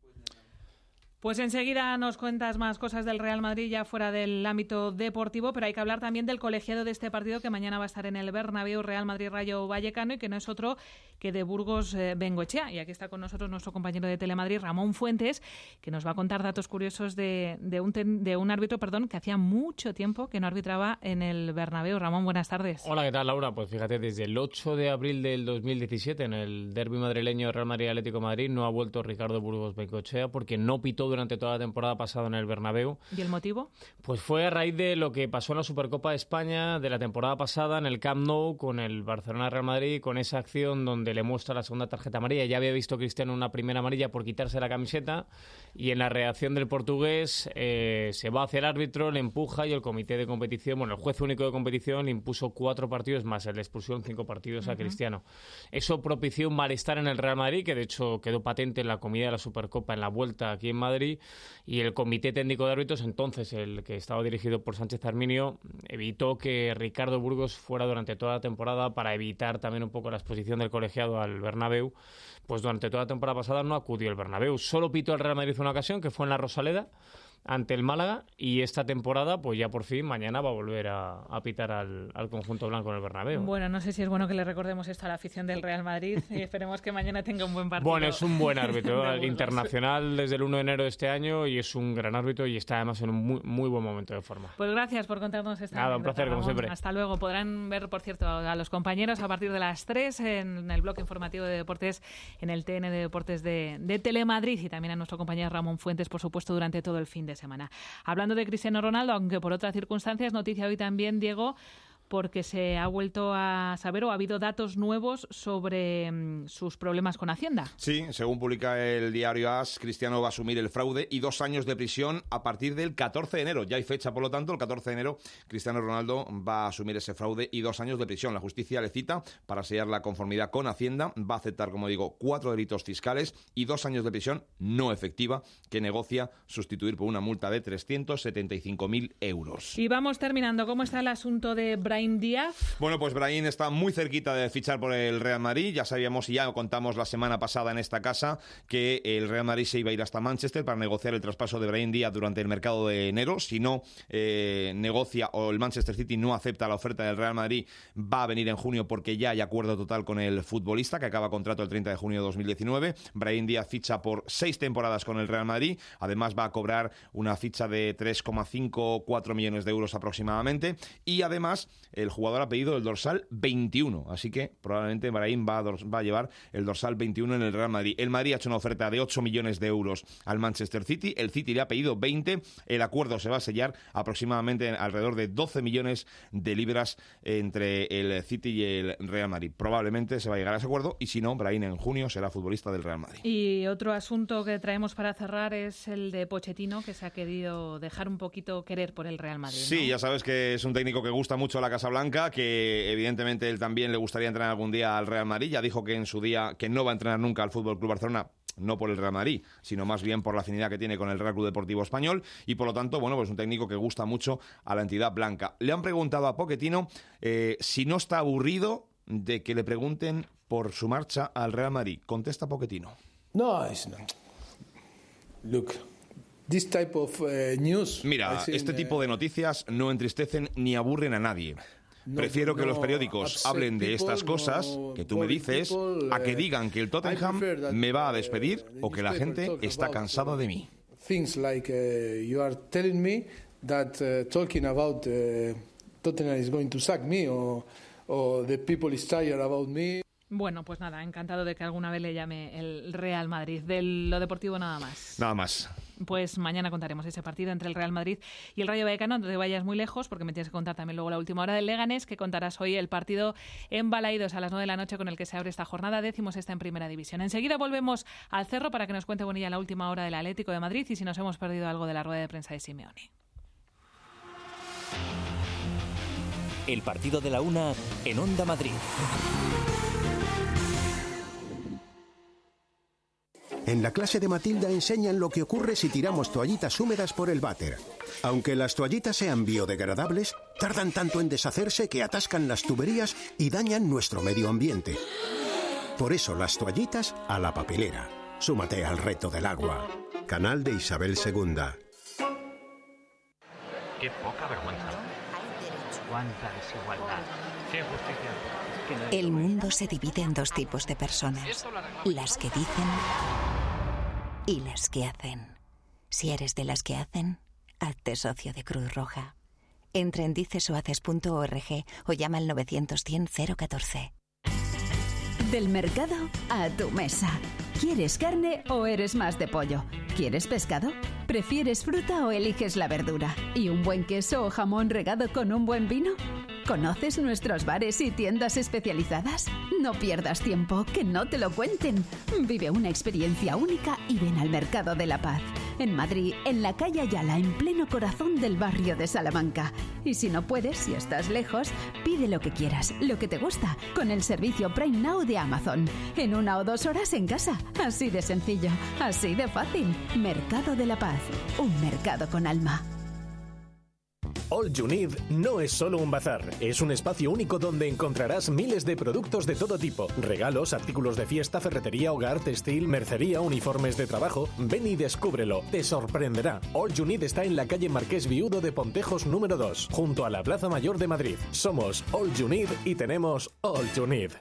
Pues enseguida nos cuentas más cosas del Real Madrid ya fuera del ámbito deportivo, pero hay que hablar también del colegiado de este partido que mañana va a estar en el Bernabéu, Real Madrid-Rayo Vallecano, y que no es otro que de Burgos eh, Bengoechea. Y aquí está con nosotros nuestro compañero de Telemadrid, Ramón Fuentes, que nos va a contar datos curiosos de, de, un, ten, de un árbitro perdón, que hacía mucho tiempo que no arbitraba en el Bernabéu. Ramón, buenas tardes. Hola, ¿qué tal, Laura? Pues fíjate, desde el ocho de abril del dos mil diecisiete, en el derbi madrileño Real Madrid-Atlético de Madrid, no ha vuelto Ricardo Burgos Bengoechea porque no pitó durante toda la temporada pasada en el Bernabéu. ¿Y el motivo? Pues fue a raíz de lo que pasó en la Supercopa de España de la temporada pasada en el Camp Nou con el Barcelona-Real Madrid, con esa acción donde le muestra la segunda tarjeta amarilla. Ya había visto Cristiano una primera amarilla por quitarse la camiseta, y en la reacción del portugués eh, se va hacia el árbitro, le empuja, y el comité de competición, bueno, el juez único de competición le impuso cuatro partidos más, le expulsó cinco partidos uh-huh. a Cristiano. Eso propició un malestar en el Real Madrid, que de hecho quedó patente en la comida de la Supercopa en la vuelta aquí en Madrid, y el comité técnico de árbitros, entonces el que estaba dirigido por Sánchez Arminio, evitó que Ricardo Burgos fuera durante toda la temporada, para evitar también un poco la exposición del colegiado al Bernabéu. Pues durante toda la temporada pasada no acudió al Bernabéu, solo pitó el Real Madrid una ocasión, que fue en la Rosaleda ante el Málaga, y esta temporada pues ya por fin mañana va a volver a, a pitar al, al conjunto blanco en el Bernabéu. Bueno, no sé si es bueno que le recordemos esto a la afición del Real Madrid y esperemos que mañana tenga un buen partido. Bueno, es un buen árbitro internacional desde el uno de enero de este año, y es un gran árbitro y está además en un muy, muy buen momento de forma. Pues gracias por contarnos esta Nada, un placer, como siempre. Hasta luego. Podrán ver, por cierto, a los compañeros a partir de las tres en el bloque informativo de deportes en el T N de Deportes de, de Telemadrid, y también a nuestro compañero Ramón Fuentes, por supuesto, durante todo el fin de semana. Hablando de Cristiano Ronaldo, aunque por otras circunstancias, noticia hoy también, Diego, porque se ha vuelto a saber o ha habido datos nuevos sobre mmm, sus problemas con Hacienda. Sí, según publica el diario A S, Cristiano va a asumir el fraude y dos años de prisión a partir del catorce de enero. Ya hay fecha, por lo tanto, el catorce de enero Cristiano Ronaldo va a asumir ese fraude y dos años de prisión. La justicia le cita para sellar la conformidad con Hacienda. Va a aceptar, como digo, cuatro delitos fiscales y dos años de prisión no efectiva que negocia sustituir por una multa de trescientos setenta y cinco mil euros. Y vamos terminando. ¿Cómo está el asunto de Brahim Díaz? Bueno, pues Brahim está muy cerquita de fichar por el Real Madrid. Ya sabíamos y ya contamos la semana pasada en esta casa que el Real Madrid se iba a ir hasta Manchester para negociar el traspaso de Brahim Díaz durante el mercado de enero. Si no eh, negocia o el Manchester City no acepta la oferta del Real Madrid, va a venir en junio porque ya hay acuerdo total con el futbolista que acaba contrato el treinta de junio de dos mil diecinueve. Brahim Díaz ficha por seis temporadas con el Real Madrid. Además va a cobrar una ficha de tres coma cinco cuatro millones de euros aproximadamente. Y además el jugador ha pedido el dorsal veintiuno. Así que probablemente Brahim va a, va a llevar el dorsal veintiuno en el Real Madrid. El Madrid ha hecho una oferta de ocho millones de euros al Manchester City. El City le ha pedido veinte. El acuerdo se va a sellar aproximadamente alrededor de doce millones de libras entre el City y el Real Madrid. Probablemente se va a llegar a ese acuerdo y si no, Brahim en junio será futbolista del Real Madrid. Y otro asunto que traemos para cerrar es el de Pochettino, que se ha querido dejar un poquito querer por el Real Madrid, ¿no? Sí, ya sabes que es un técnico que gusta mucho a la Casa Blanca, que evidentemente él también le gustaría entrenar algún día al Real Madrid. Ya dijo que en su día que no va a entrenar nunca al F C Barcelona, no por el Real Madrid, sino más bien por la afinidad que tiene con el Real Club Deportivo Español y por lo tanto, bueno, pues un técnico que gusta mucho a la entidad blanca. Le han preguntado a Pochettino eh, si no está aburrido de que le pregunten por su marcha al Real Madrid. Contesta Pochettino. No, it's not. Look, this type of uh, news. Mira, think, este tipo de noticias no entristecen ni aburren a nadie. No, Prefiero que no, los periódicos hablen de estas cosas no, que tú me dices people, a que digan que el Tottenham me va a despedir uh, o que la gente está cansada de mí. Things like uh, you are telling me that uh, talking about uh, Tottenham is going to sack me or, or the people is tired about me. Bueno, pues nada, encantado de que alguna vez le llame el Real Madrid. De lo deportivo nada más. Nada más. Pues mañana contaremos ese partido entre el Real Madrid y el Rayo Vallecano. No te vayas muy lejos porque me tienes que contar también luego la última hora del Leganés, que contarás hoy el partido en Balaídos a las nueve de la noche con el que se abre esta jornada. Décimos esta en Primera División. Enseguida volvemos al Cerro para que nos cuente Bonilla la última hora del Atlético de Madrid y si nos hemos perdido algo de la rueda de prensa de Simeone. El partido de la una en Onda Madrid. En la clase de Matilda enseñan lo que ocurre si tiramos toallitas húmedas por el váter. Aunque las toallitas sean biodegradables, tardan tanto en deshacerse que atascan las tuberías y dañan nuestro medio ambiente. Por eso las toallitas a la papelera. Súmate al reto del agua. Canal de Isabel segunda. Qué poca vergüenza. Cuánta desigualdad. Qué justicia. El mundo se divide en dos tipos de personas. Las que dicen y las que hacen. Si eres de las que hacen, hazte socio de Cruz Roja. Entra en dicesohaces punto org o llama al novecientos cien cero catorce. Del mercado a tu mesa. ¿Quieres carne o eres más de pollo? ¿Quieres pescado? ¿Prefieres fruta o eliges la verdura? ¿Y un buen queso o jamón regado con un buen vino? ¿Conoces nuestros bares y tiendas especializadas? No pierdas tiempo, que no te lo cuenten. Vive una experiencia única y ven al Mercado de la Paz. En Madrid, en la calle Ayala, en pleno corazón del barrio de Salamanca. Y si no puedes, si estás lejos, pide lo que quieras, lo que te gusta, con el servicio Prime Now de Amazon. En una o dos horas en casa. Así de sencillo, así de fácil. Mercado de la Paz. Un mercado con alma. All You Need no es solo un bazar, es un espacio único donde encontrarás miles de productos de todo tipo, regalos, artículos de fiesta, ferretería, hogar, textil, mercería, uniformes de trabajo. Ven y descúbrelo, te sorprenderá. All You Need está en la calle Marqués Viudo de Pontejos número dos, junto a la Plaza Mayor de Madrid. Somos All You Need y tenemos All You Need.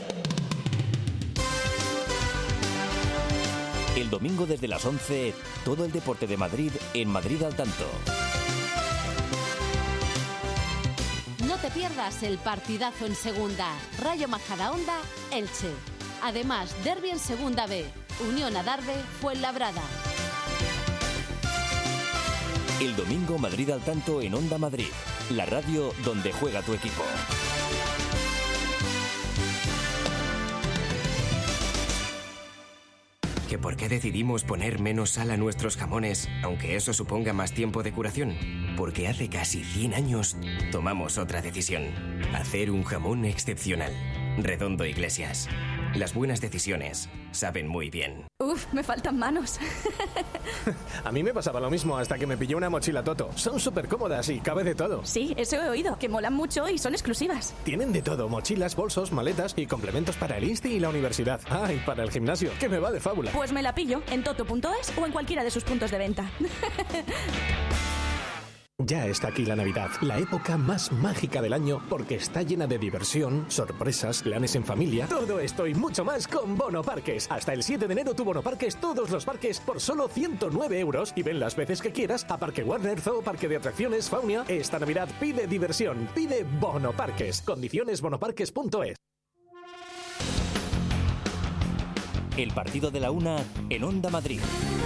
El domingo desde las once, todo el deporte de Madrid en Madrid al tanto. No te pierdas el partidazo en segunda. Rayo Majadahonda, Elche. Además, derbi en segunda B. Unión Adarve, Fuenlabrada. El domingo Madrid al tanto en Onda Madrid. la radio donde juega tu equipo. ¿Que por qué decidimos poner menos sal a nuestros jamones, aunque eso suponga más tiempo de curación? Porque hace casi cien años tomamos otra decisión. Hacer un jamón excepcional. Redondo Iglesias. Las buenas decisiones saben muy bien. Uf, me faltan manos. A mí me pasaba lo mismo hasta que me pillé una mochila Toto. Son súper cómodas y cabe de todo. Sí, eso he oído, que molan mucho y son exclusivas. Tienen de todo, mochilas, bolsos, maletas y complementos para el insti y la universidad. Ah, y para el gimnasio, que me va de fábula. Pues me la pillo en toto punto es o en cualquiera de sus puntos de venta. Ya está aquí la Navidad, la época más mágica del año porque está llena de diversión, sorpresas, planes en familia. Todo esto y mucho más con Bono Parques. Hasta el siete de enero tu Bono Parques, todos los parques por solo ciento nueve euros y ven las veces que quieras a Parque Warner, Zoo, Parque de Atracciones, Faunia. Esta Navidad pide diversión, pide Bono Parques. Condiciones bonoparques punto es. El partido de la una en Onda Madrid.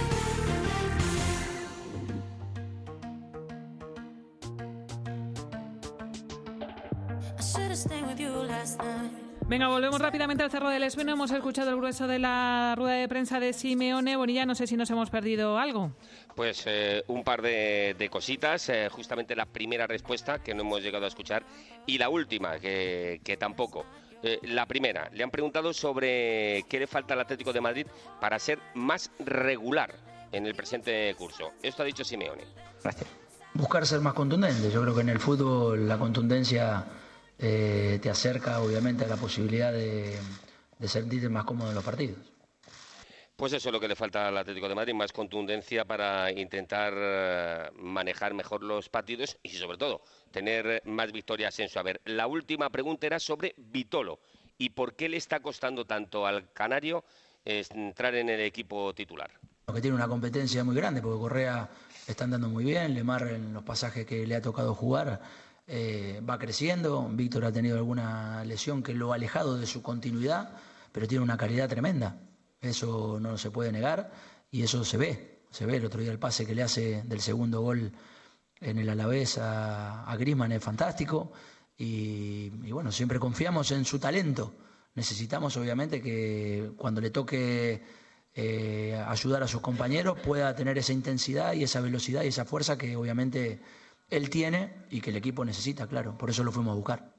Venga, volvemos rápidamente al Cerro del Espino. Hemos escuchado el grueso de la rueda de prensa de Simeone. Bonilla, no sé si nos hemos perdido algo. Pues eh, un par de, de cositas. Eh, justamente la primera respuesta que no hemos llegado a escuchar y la última que, que tampoco. Eh, la primera, le han preguntado sobre qué le falta al Atlético de Madrid para ser más regular en el presente curso. Esto ha dicho Simeone. Gracias. Buscar ser más contundente. Yo creo que en el fútbol la contundencia eh, te acerca obviamente a la posibilidad de, de sentirte más cómodo en los partidos. Pues eso es lo que le falta al Atlético de Madrid, más contundencia para intentar uh, manejar mejor los partidos y sobre todo tener más victorias en su haber. La última pregunta era sobre Vitolo y por qué le está costando tanto al canario eh, entrar en el equipo titular. Que tiene una competencia muy grande porque Correa está andando muy bien, Lemar en los pasajes que le ha tocado jugar eh, va creciendo, Víctor ha tenido alguna lesión que lo ha alejado de su continuidad, pero tiene una calidad tremenda. Eso no se puede negar y eso se ve. Se ve el otro día el pase que le hace del segundo gol en el Alavés a, a Griezmann es fantástico y, y bueno, siempre confiamos en su talento. Necesitamos obviamente que cuando le toque eh, ayudar a sus compañeros pueda tener esa intensidad y esa velocidad y esa fuerza que obviamente él tiene y que el equipo necesita, claro. Por eso lo fuimos a buscar.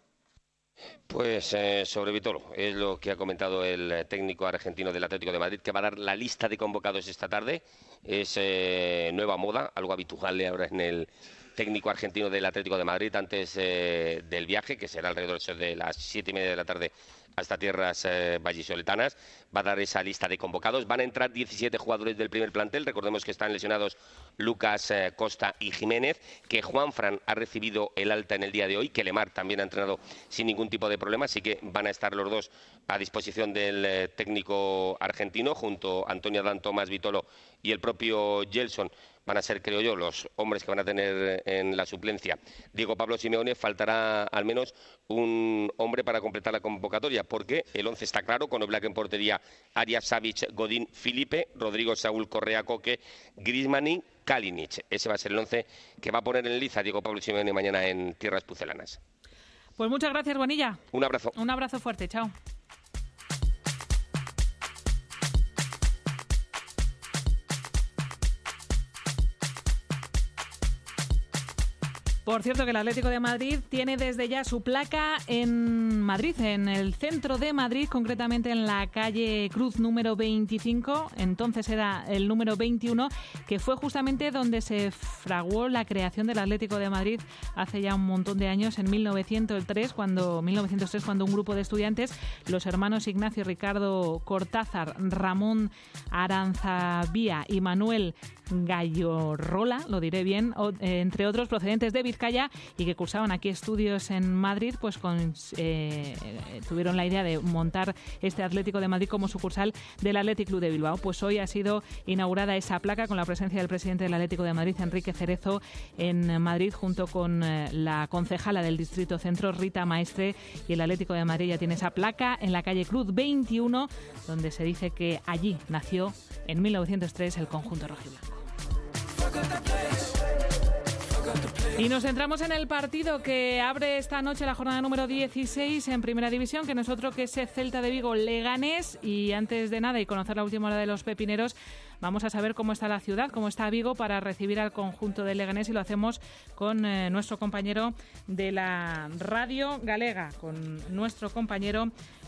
Pues eh, sobre Vitolo, es lo que ha comentado el técnico argentino del Atlético de Madrid, que va a dar la lista de convocados esta tarde. Es eh, nueva moda, algo habitual ahora en el técnico argentino del Atlético de Madrid antes eh, del viaje, que será alrededor de las siete y media de la tarde hasta tierras eh, vallisoletanas. Va a dar esa lista de convocados. Van a entrar diecisiete jugadores del primer plantel. Recordemos que están lesionados Lucas eh, Costa y Jiménez, que Juanfran ha recibido el alta en el día de hoy, que Lemar también ha entrenado sin ningún tipo de problema, así que van a estar los dos a disposición del eh, técnico argentino, junto a Antonio Adán, Tomás Vitolo y el propio Gelson. Van a ser, creo yo, los hombres que van a tener en la suplencia Diego Pablo Simeone. Faltará al menos un hombre para completar la convocatoria, porque el once está claro, con Oblak en portería, Arias, Savic, Godín, Felipe, Rodrigo, Saúl, Correa, Coque, Griezmann y Kalinic. Ese va a ser el once que va a poner en liza Diego Pablo Simeone mañana en tierras pucelanas. Pues muchas gracias, Bonilla. Un abrazo. Un abrazo fuerte, chao. Por cierto, que el Atlético de Madrid tiene desde ya su placa en Madrid, en el centro de Madrid, concretamente en la calle Cruz número veinticinco, entonces era el número veintiuno, que fue justamente donde se fraguó la creación del Atlético de Madrid hace ya un montón de años, en mil novecientos tres, cuando, mil novecientos tres, cuando un grupo de estudiantes, los hermanos Ignacio y Ricardo Cortázar, Ramón Aranzabía y Manuel Gallorrola, lo diré bien, o, eh, entre otros procedentes de Vizcaya y que cursaban aquí estudios en Madrid, pues con, eh, tuvieron la idea de montar este Atlético de Madrid como sucursal del Athletic Club de Bilbao. Pues hoy ha sido inaugurada esa placa con la presencia del presidente del Atlético de Madrid, Enrique Cerezo, en Madrid, junto con eh, la concejala del Distrito Centro, Rita Maestre, y el Atlético de Madrid ya tiene esa placa en la calle Cruz veintiuno, donde se dice que allí nació en mil novecientos tres el conjunto rojiblanco. Y nos centramos en el partido que abre esta noche la jornada número dieciséis en Primera División, que no es otro que ese Celta de Vigo Leganés. Y antes de nada y conocer la última hora de los pepineros, vamos a saber cómo está la ciudad, cómo está Vigo para recibir al conjunto de Leganés, y lo hacemos con eh, nuestro compañero de la radio galega, con nuestro compañero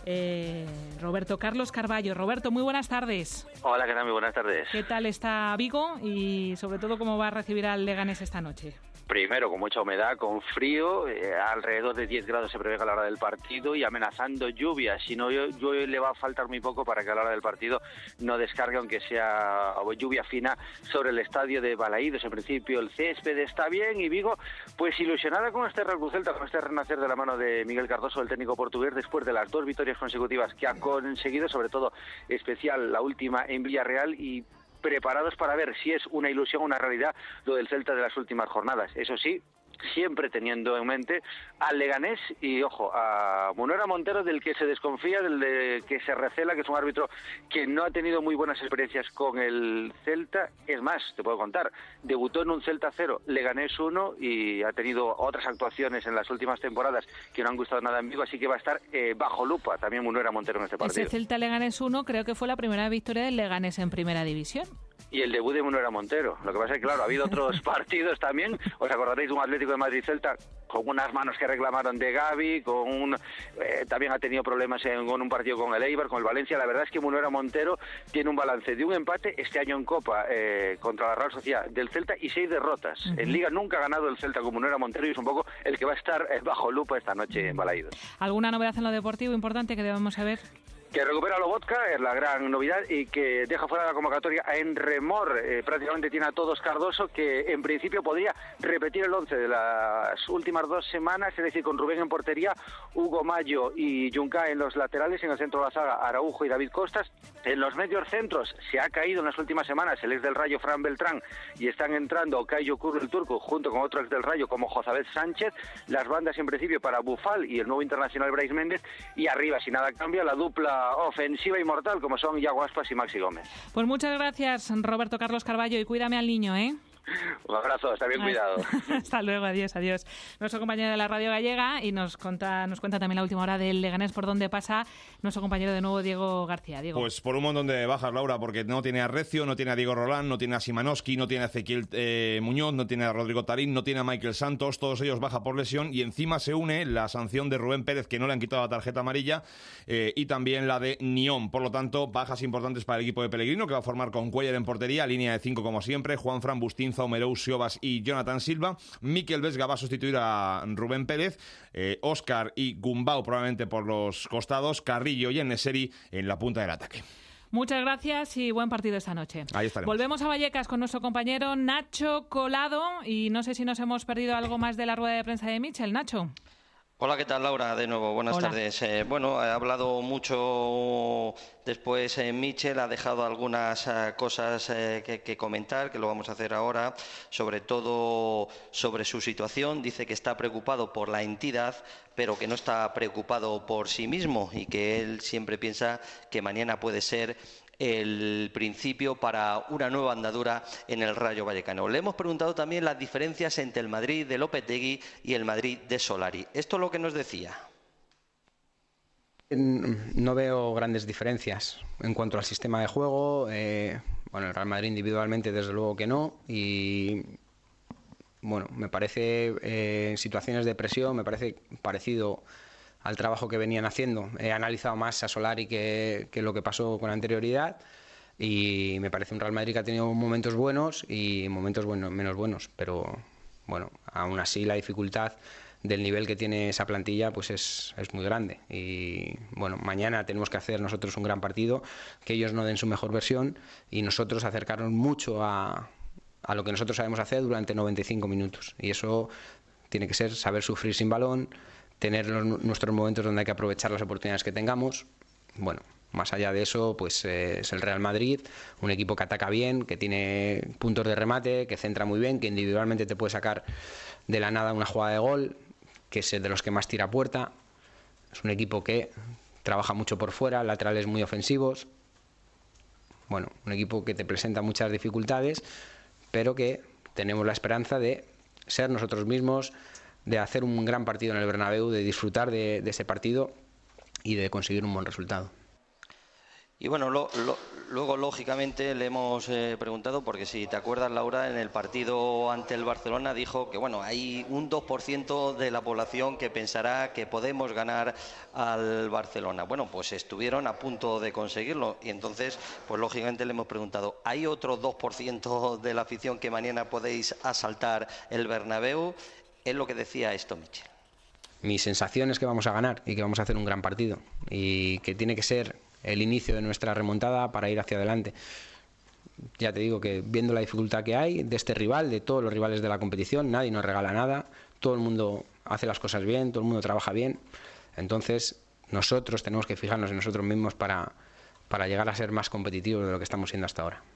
eh, Roberto Carlos Carballo. Roberto, muy buenas tardes. Hola, ¿qué tal? Muy buenas tardes. ¿Qué tal está Vigo y sobre todo cómo va a recibir al Leganés esta noche? Primero, con mucha humedad, con frío, eh, alrededor de diez grados se prevé a la hora del partido y amenazando lluvia. Si no, llueve le va a faltar muy poco para que a la hora del partido no descargue, aunque sea lluvia fina, sobre el estadio de Balaídos. En principio el césped está bien y Vigo, pues ilusionada con este Real Cruz Celta, con este renacer de la mano de Miguel Cardoso, el técnico portugués, después de las dos victorias consecutivas que ha conseguido, sobre todo especial la última en Villarreal, y preparados para ver si es una ilusión o una realidad lo del Celta de las últimas jornadas. Eso sí, siempre teniendo en mente al Leganés y, ojo, a Munera Montero, del que se desconfía, del de que se recela, que es un árbitro que no ha tenido muy buenas experiencias con el Celta. Es más, te puedo contar, debutó en un Celta cero, Leganés uno, y ha tenido otras actuaciones en las últimas temporadas que no han gustado nada en Vigo, así que va a estar eh, bajo lupa también Munera Montero en este partido. Ese Celta Leganés uno creo que fue la primera victoria del Leganés en Primera División. Y el debut de Munera Montero. Lo que pasa es que, claro, ha habido otros partidos también. Os acordaréis de un Atlético de Madrid-Celta con unas manos que reclamaron de Gavi, con un, eh, también ha tenido problemas en, con un partido con el Eibar, con el Valencia. La verdad es que Munera Montero tiene un balance de un empate este año en Copa eh, contra la Real Sociedad del Celta y seis derrotas. Uh-huh. En Liga nunca ha ganado el Celta con Munera Montero y es un poco el que va a estar eh, bajo lupa esta noche en Balaídos. ¿Alguna novedad en lo deportivo importante que debamos saber? Que recupera Lobotka, es la gran novedad, y que deja fuera de la convocatoria a Enre Mor. Eh, prácticamente tiene a todos Cardoso, que en principio podría repetir el once de las últimas dos semanas, es decir, con Rubén en portería, Hugo Mayo y Junca en los laterales, en el centro de la zaga Araujo y David Costas. En los medios centros se ha caído en las últimas semanas el ex del Rayo Fran Beltrán y están entrando Cayo Curro el turco junto con otro ex del Rayo como Jozabed Sánchez. Las bandas en principio para Bufal y el nuevo internacional Brais Méndez, y arriba, si nada cambia, la dupla ofensiva y mortal como son Iago Aspas y Maxi Gómez. Pues muchas gracias, Roberto Carlos Carballo, y cuídame al niño, ¿eh? Un abrazo, está bien cuidado. Hasta luego, adiós, adiós. Nuestro compañero de la radio gallega, y nos cuenta, nos cuenta también la última hora del Leganés, por dónde pasa nuestro compañero de nuevo, Diego García. Diego. Pues por un montón de bajas, Laura, porque no tiene a Recio, no tiene a Diego Rolán, no tiene a Simanowski, no tiene a Ezequiel eh, Muñoz, no tiene a Rodrigo Tarín, no tiene a Michael Santos, todos ellos baja por lesión, y encima se une la sanción de Rubén Pérez, que no le han quitado la tarjeta amarilla, eh, y también la de Nión. Por lo tanto, bajas importantes para el equipo de Pellegrino, que va a formar con Cuellar en portería, línea de cinco como siempre, Juan Fran, Bustinza, Omerou, Siobas y Jonathan Silva. Mikel Vesga va a sustituir a Rubén Pérez, eh, Óscar y Gumbau probablemente por los costados, Carrillo y Eneseri en la punta del ataque. Muchas gracias y buen partido esta noche. Ahí estaremos. Volvemos a Vallecas con nuestro compañero Nacho Colado, y no sé si nos hemos perdido algo más de la rueda de prensa de Mitchell. Nacho. Hola, ¿qué tal, Laura? De nuevo, buenas Hola. tardes. Eh, bueno, ha hablado mucho después eh, Mitchell, ha dejado algunas eh, cosas eh, que, que comentar, que lo vamos a hacer ahora, sobre todo sobre su situación. Dice que está preocupado por la entidad, pero que no está preocupado por sí mismo, y que él siempre piensa que mañana puede ser el principio para una nueva andadura en el Rayo Vallecano. Le hemos preguntado también las diferencias entre el Madrid de Lopetegui y el Madrid de Solari. Esto es lo que nos decía. No veo grandes diferencias en cuanto al sistema de juego. Eh, bueno, el Real Madrid individualmente desde luego que no, y bueno, me parece eh, en situaciones de presión me parece parecido al trabajo que venían haciendo. He analizado más a Solari que, que lo que pasó con anterioridad, y me parece un Real Madrid que ha tenido momentos buenos y momentos bueno, menos buenos, pero bueno, aún así la dificultad del nivel que tiene esa plantilla pues es, es muy grande, y bueno, mañana tenemos que hacer nosotros un gran partido, que ellos no den su mejor versión y nosotros acercarnos mucho a, a lo que nosotros sabemos hacer durante noventa y cinco minutos, y eso tiene que ser saber sufrir sin balón, tener los, nuestros momentos donde hay que aprovechar las oportunidades que tengamos. Bueno, más allá de eso, pues eh, es el Real Madrid, un equipo que ataca bien, que tiene puntos de remate, que centra muy bien, que individualmente te puede sacar de la nada una jugada de gol, que es de los que más tira a puerta. Es un equipo que trabaja mucho por fuera, laterales muy ofensivos. Bueno, un equipo que te presenta muchas dificultades, pero que tenemos la esperanza de ser nosotros mismos, de hacer un gran partido en el Bernabéu, de disfrutar de, de ese partido y de conseguir un buen resultado. Y bueno, lo, lo, luego lógicamente le hemos eh, preguntado, porque si te acuerdas, Laura, en el partido ante el Barcelona dijo que bueno, hay un dos por ciento de la población que pensará que podemos ganar al Barcelona. Bueno, pues estuvieron a punto de conseguirlo y entonces, pues lógicamente le hemos preguntado, ¿hay otro dos por ciento de la afición que mañana podéis asaltar el Bernabéu? Es lo que decía esto Michel. Mi sensación es que vamos a ganar y que vamos a hacer un gran partido y que tiene que ser el inicio de nuestra remontada para ir hacia adelante. Ya te digo que viendo la dificultad que hay de este rival, de todos los rivales de la competición, nadie nos regala nada, todo el mundo hace las cosas bien, todo el mundo trabaja bien, entonces nosotros tenemos que fijarnos en nosotros mismos para, para llegar a ser más competitivos de lo que estamos siendo hasta ahora.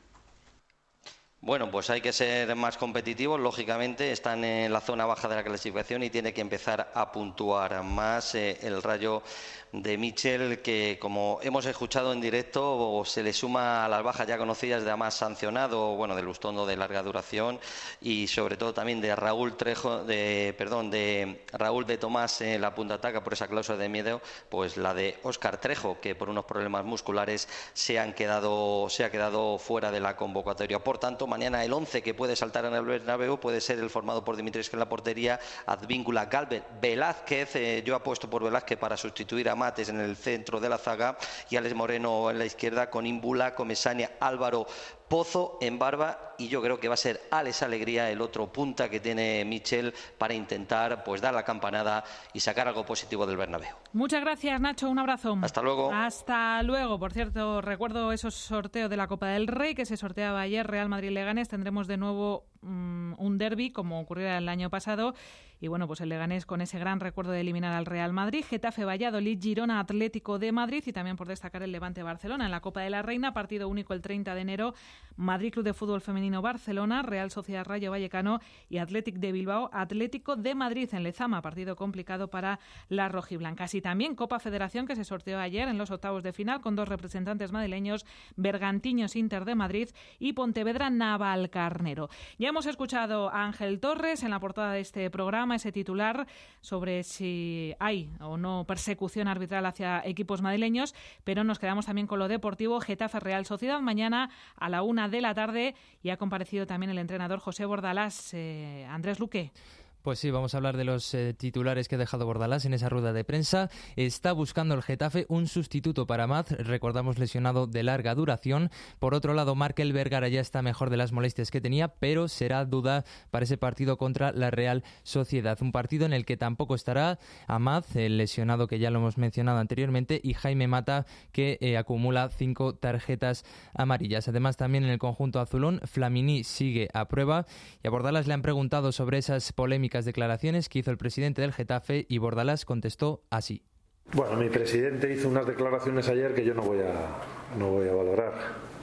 Bueno, pues hay que ser más competitivos, lógicamente están en la zona baja de la clasificación y tiene que empezar a puntuar más eh, el Rayo de Michel, que como hemos escuchado en directo se le suma a las bajas ya conocidas de Amas sancionado, bueno, de Lustondo de larga duración y sobre todo también de Raúl Trejo, de perdón, de Raúl de Tomás en la punta ataca por esa cláusula de miedo, pues la de Óscar Trejo, que por unos problemas musculares se han quedado se ha quedado fuera de la convocatoria. Por tanto, mañana el once que puede saltar en el Bernabéu puede ser el formado por Dimitrescu en la portería, Advíncula, Galvez, Velázquez, eh, yo apuesto por Velázquez para sustituir a Mates en el centro de la zaga y Alex Moreno en la izquierda con Imbula, Comesaña, Álvaro, Pozo en barba y yo creo que va a ser Alex Alegría el otro punta que tiene Michel para intentar pues dar la campanada y sacar algo positivo del Bernabéu. Muchas gracias, Nacho, un abrazo. Hasta luego. Hasta luego. Por cierto, recuerdo esos sorteos de la Copa del Rey que se sorteaba ayer, Real Madrid-Leganés. Tendremos de nuevo um, un derbi como ocurrió el año pasado. Y bueno, pues el Leganés con ese gran recuerdo de eliminar al Real Madrid, Getafe, Valladolid, Girona, Atlético de Madrid y también por destacar el Levante Barcelona en la Copa de la Reina, partido único el treinta de enero, Madrid Club de Fútbol Femenino Barcelona, Real Sociedad Rayo Vallecano y Athletic de Bilbao, Atlético de Madrid en Lezama, partido complicado para las rojiblancas. Y también Copa Federación que se sorteó ayer en los octavos de final con dos representantes madrileños, Bergantiños Inter de Madrid y Pontevedra Navalcarnero. Ya hemos escuchado a Ángel Torres en la portada de este programa, ese titular sobre si hay o no persecución arbitral hacia equipos madrileños, pero nos quedamos también con lo deportivo. Getafe Real Sociedad mañana a la una de la tarde y ha comparecido también el entrenador José Bordalás. Eh, Andrés Luque. Pues sí, vamos a hablar de los eh, titulares que ha dejado Bordalás en esa rueda de prensa. Está buscando el Getafe un sustituto para Maz, recordamos lesionado de larga duración. Por otro lado, Markel Vergara ya está mejor de las molestias que tenía, pero será duda para ese partido contra la Real Sociedad. Un partido en el que tampoco estará Amaz, el lesionado que ya lo hemos mencionado anteriormente, y Jaime Mata, que eh, acumula cinco tarjetas amarillas. Además, también en el conjunto azulón, Flamini sigue a prueba y a Bordalás le han preguntado sobre esas polémicas declaraciones que hizo el presidente del Getafe y Bordalás contestó así. Bueno, mi presidente hizo unas declaraciones ayer que yo no voy a, no voy a valorar.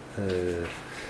Eh,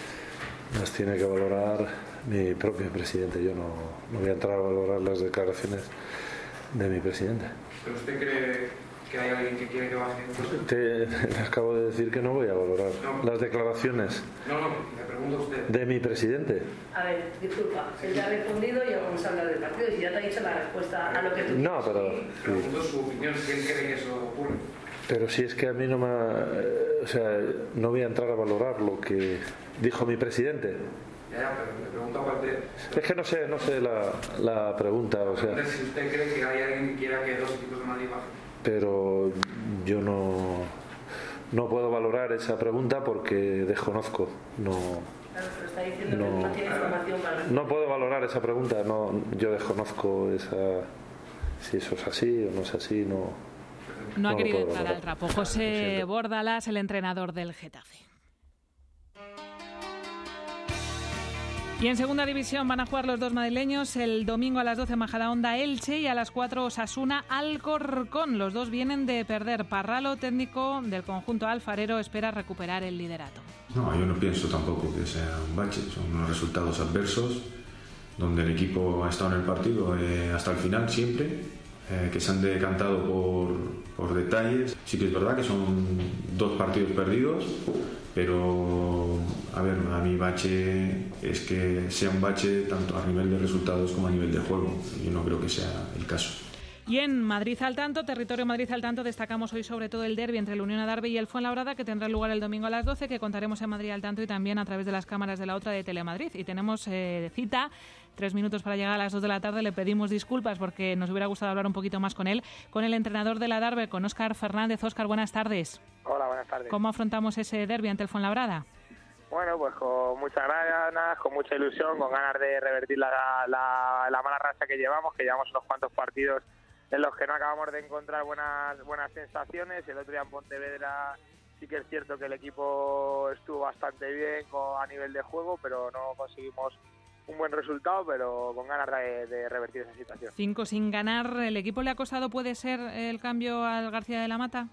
las tiene que valorar mi propio presidente. Yo no, no voy a entrar a valorar las declaraciones de mi presidente. ¿Pero usted cree que hay alguien que quiere que baje? Te, te acabo de decir que no voy a valorar no. las declaraciones no, no, le pregunto a usted. de mi presidente. A ver, disculpa, se te ha respondido y ya vamos a hablar del partido y ya te ha dicho la respuesta a lo que tú quieres. No, pero... Sí. Pregunto su opinión, ¿quién cree que eso ocurre? Pero si es que a mí no me... O sea, no voy a entrar a valorar lo que dijo mi presidente. Ya, ya, pero le pregunto aparte... Es que no sé, no sé la, la pregunta, o sea... Si usted cree que hay alguien que quiera que dos equipos de Madrid bajen. Pero yo no, no puedo valorar esa pregunta porque desconozco. No, claro, pero está diciendo no, que no tiene información para... No puedo valorar esa pregunta. No, yo desconozco esa, si eso es así o no es así. No, no, no ha querido entrar valorar. al trapo. José Bordalás, el entrenador del Getafe. Y en segunda división van a jugar los dos madrileños el domingo a las doce Majadahonda Elche y a las cuatro Osasuna Alcorcón. Los dos vienen de perder. Parralo, técnico del conjunto alfarero, espera recuperar el liderato. No, yo no pienso tampoco que sea un bache. Son unos resultados adversos donde el equipo ha estado en el partido eh, hasta el final siempre, eh, que se han decantado por, por detalles. Sí que es verdad que son dos partidos perdidos, pero a ver, a mi bache es que sea un bache tanto a nivel de resultados como a nivel de juego. Yo no creo que sea el caso. Y en Madrid al tanto, territorio Madrid al tanto, destacamos hoy sobre todo el derbi entre el Unión Adarve y el Fuenlabrada, que tendrá lugar el domingo a las doce, que contaremos en Madrid al tanto y también a través de las cámaras de la otra de Telemadrid. Y tenemos eh, cita, tres minutos para llegar a las dos de la tarde. Le pedimos disculpas porque nos hubiera gustado hablar un poquito más con él, con el entrenador de la Adarve, con Óscar Fernández. Óscar, buenas tardes. Hola, buenas tardes. ¿Cómo afrontamos ese derbi ante el Fuenlabrada? Bueno, pues con muchas ganas, con mucha ilusión, con ganas de revertir la, la, la mala racha que llevamos, que llevamos unos cuantos partidos en los que no acabamos de encontrar buenas buenas sensaciones. El otro día en Pontevedra sí que es cierto que el equipo estuvo bastante bien con, a nivel de juego, pero no conseguimos un buen resultado, pero con ganas de, de revertir esa situación. Cinco sin ganar, ¿el equipo le ha costado, puede ser, el cambio al García de la Mata?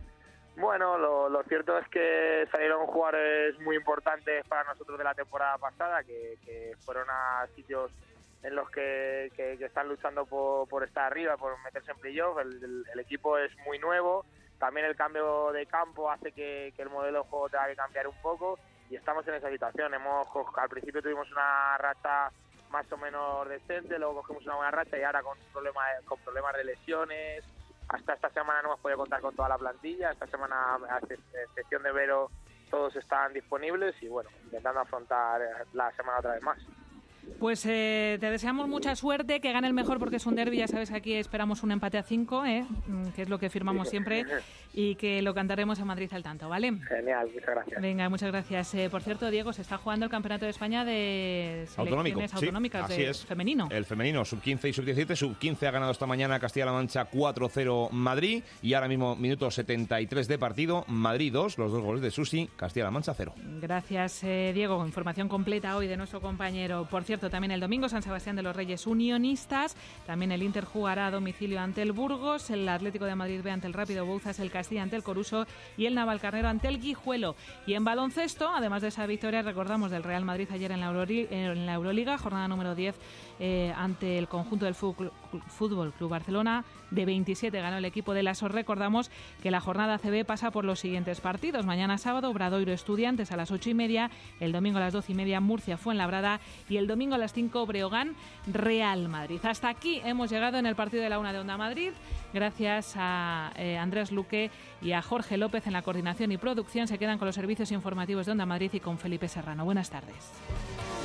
Bueno, lo, lo cierto es que salieron jugadores muy importantes para nosotros de la temporada pasada, que, que fueron a sitios en los que, que, que están luchando por, por estar arriba, por meterse en playoff. El, el, el equipo es muy nuevo, también el cambio de campo hace que, que el modelo de juego tenga que cambiar un poco y estamos en esa situación. Hemos Al principio tuvimos una racha más o menos decente, luego cogimos una buena racha y ahora con problemas, con problemas de lesiones. Hasta esta semana no hemos podido contar con toda la plantilla, esta semana, a excepción de Vero, todos están disponibles y bueno, intentando afrontar la semana otra vez más. Pues eh, te deseamos mucha suerte, que gane el mejor porque es un derbi, ya sabes que aquí esperamos un empate a cinco, ¿eh? que es lo que firmamos siempre, y que lo cantaremos en Madrid al tanto, ¿vale? Genial, muchas gracias. Venga, muchas gracias. Eh, por cierto, Diego, se está jugando el Campeonato de España de selecciones autonómicas sí, así de es. femenino. El femenino, sub quince y sub diecisiete. sub quince ha ganado esta mañana Castilla-La Mancha cuatro cero Madrid y ahora mismo minuto setenta y tres de partido, Madrid dos, los dos goles de Susi, Castilla-La Mancha cero. Gracias, eh, Diego. Información completa hoy de nuestro compañero. Por cierto, también el domingo San Sebastián de los Reyes Unionistas, también el Inter jugará a domicilio ante el Burgos, el Atlético de Madrid B ante el Rápido Bouzas, el Castilla ante el Coruso y el Navalcarnero ante el Guijuelo. Y en baloncesto, además de esa victoria, recordamos del Real Madrid ayer en la, Euroli- en la Euroliga, jornada número diez eh, ante el conjunto del Fútbol Club Barcelona, de veintisiete ganó el equipo de Lasso. Recordamos que la jornada A C B pasa por los siguientes partidos: mañana sábado Obradoiro Estudiantes a las ocho y media, el domingo a las doce y media Murcia Fuenlabrada y el domingo a las cinco Breogán Real Madrid. Hasta aquí hemos llegado en el partido de la una de Onda Madrid. Gracias a eh, Andrés Luque y a Jorge López en la coordinación y producción. Se quedan con los servicios informativos de Onda Madrid y con Felipe Serrano. Buenas tardes.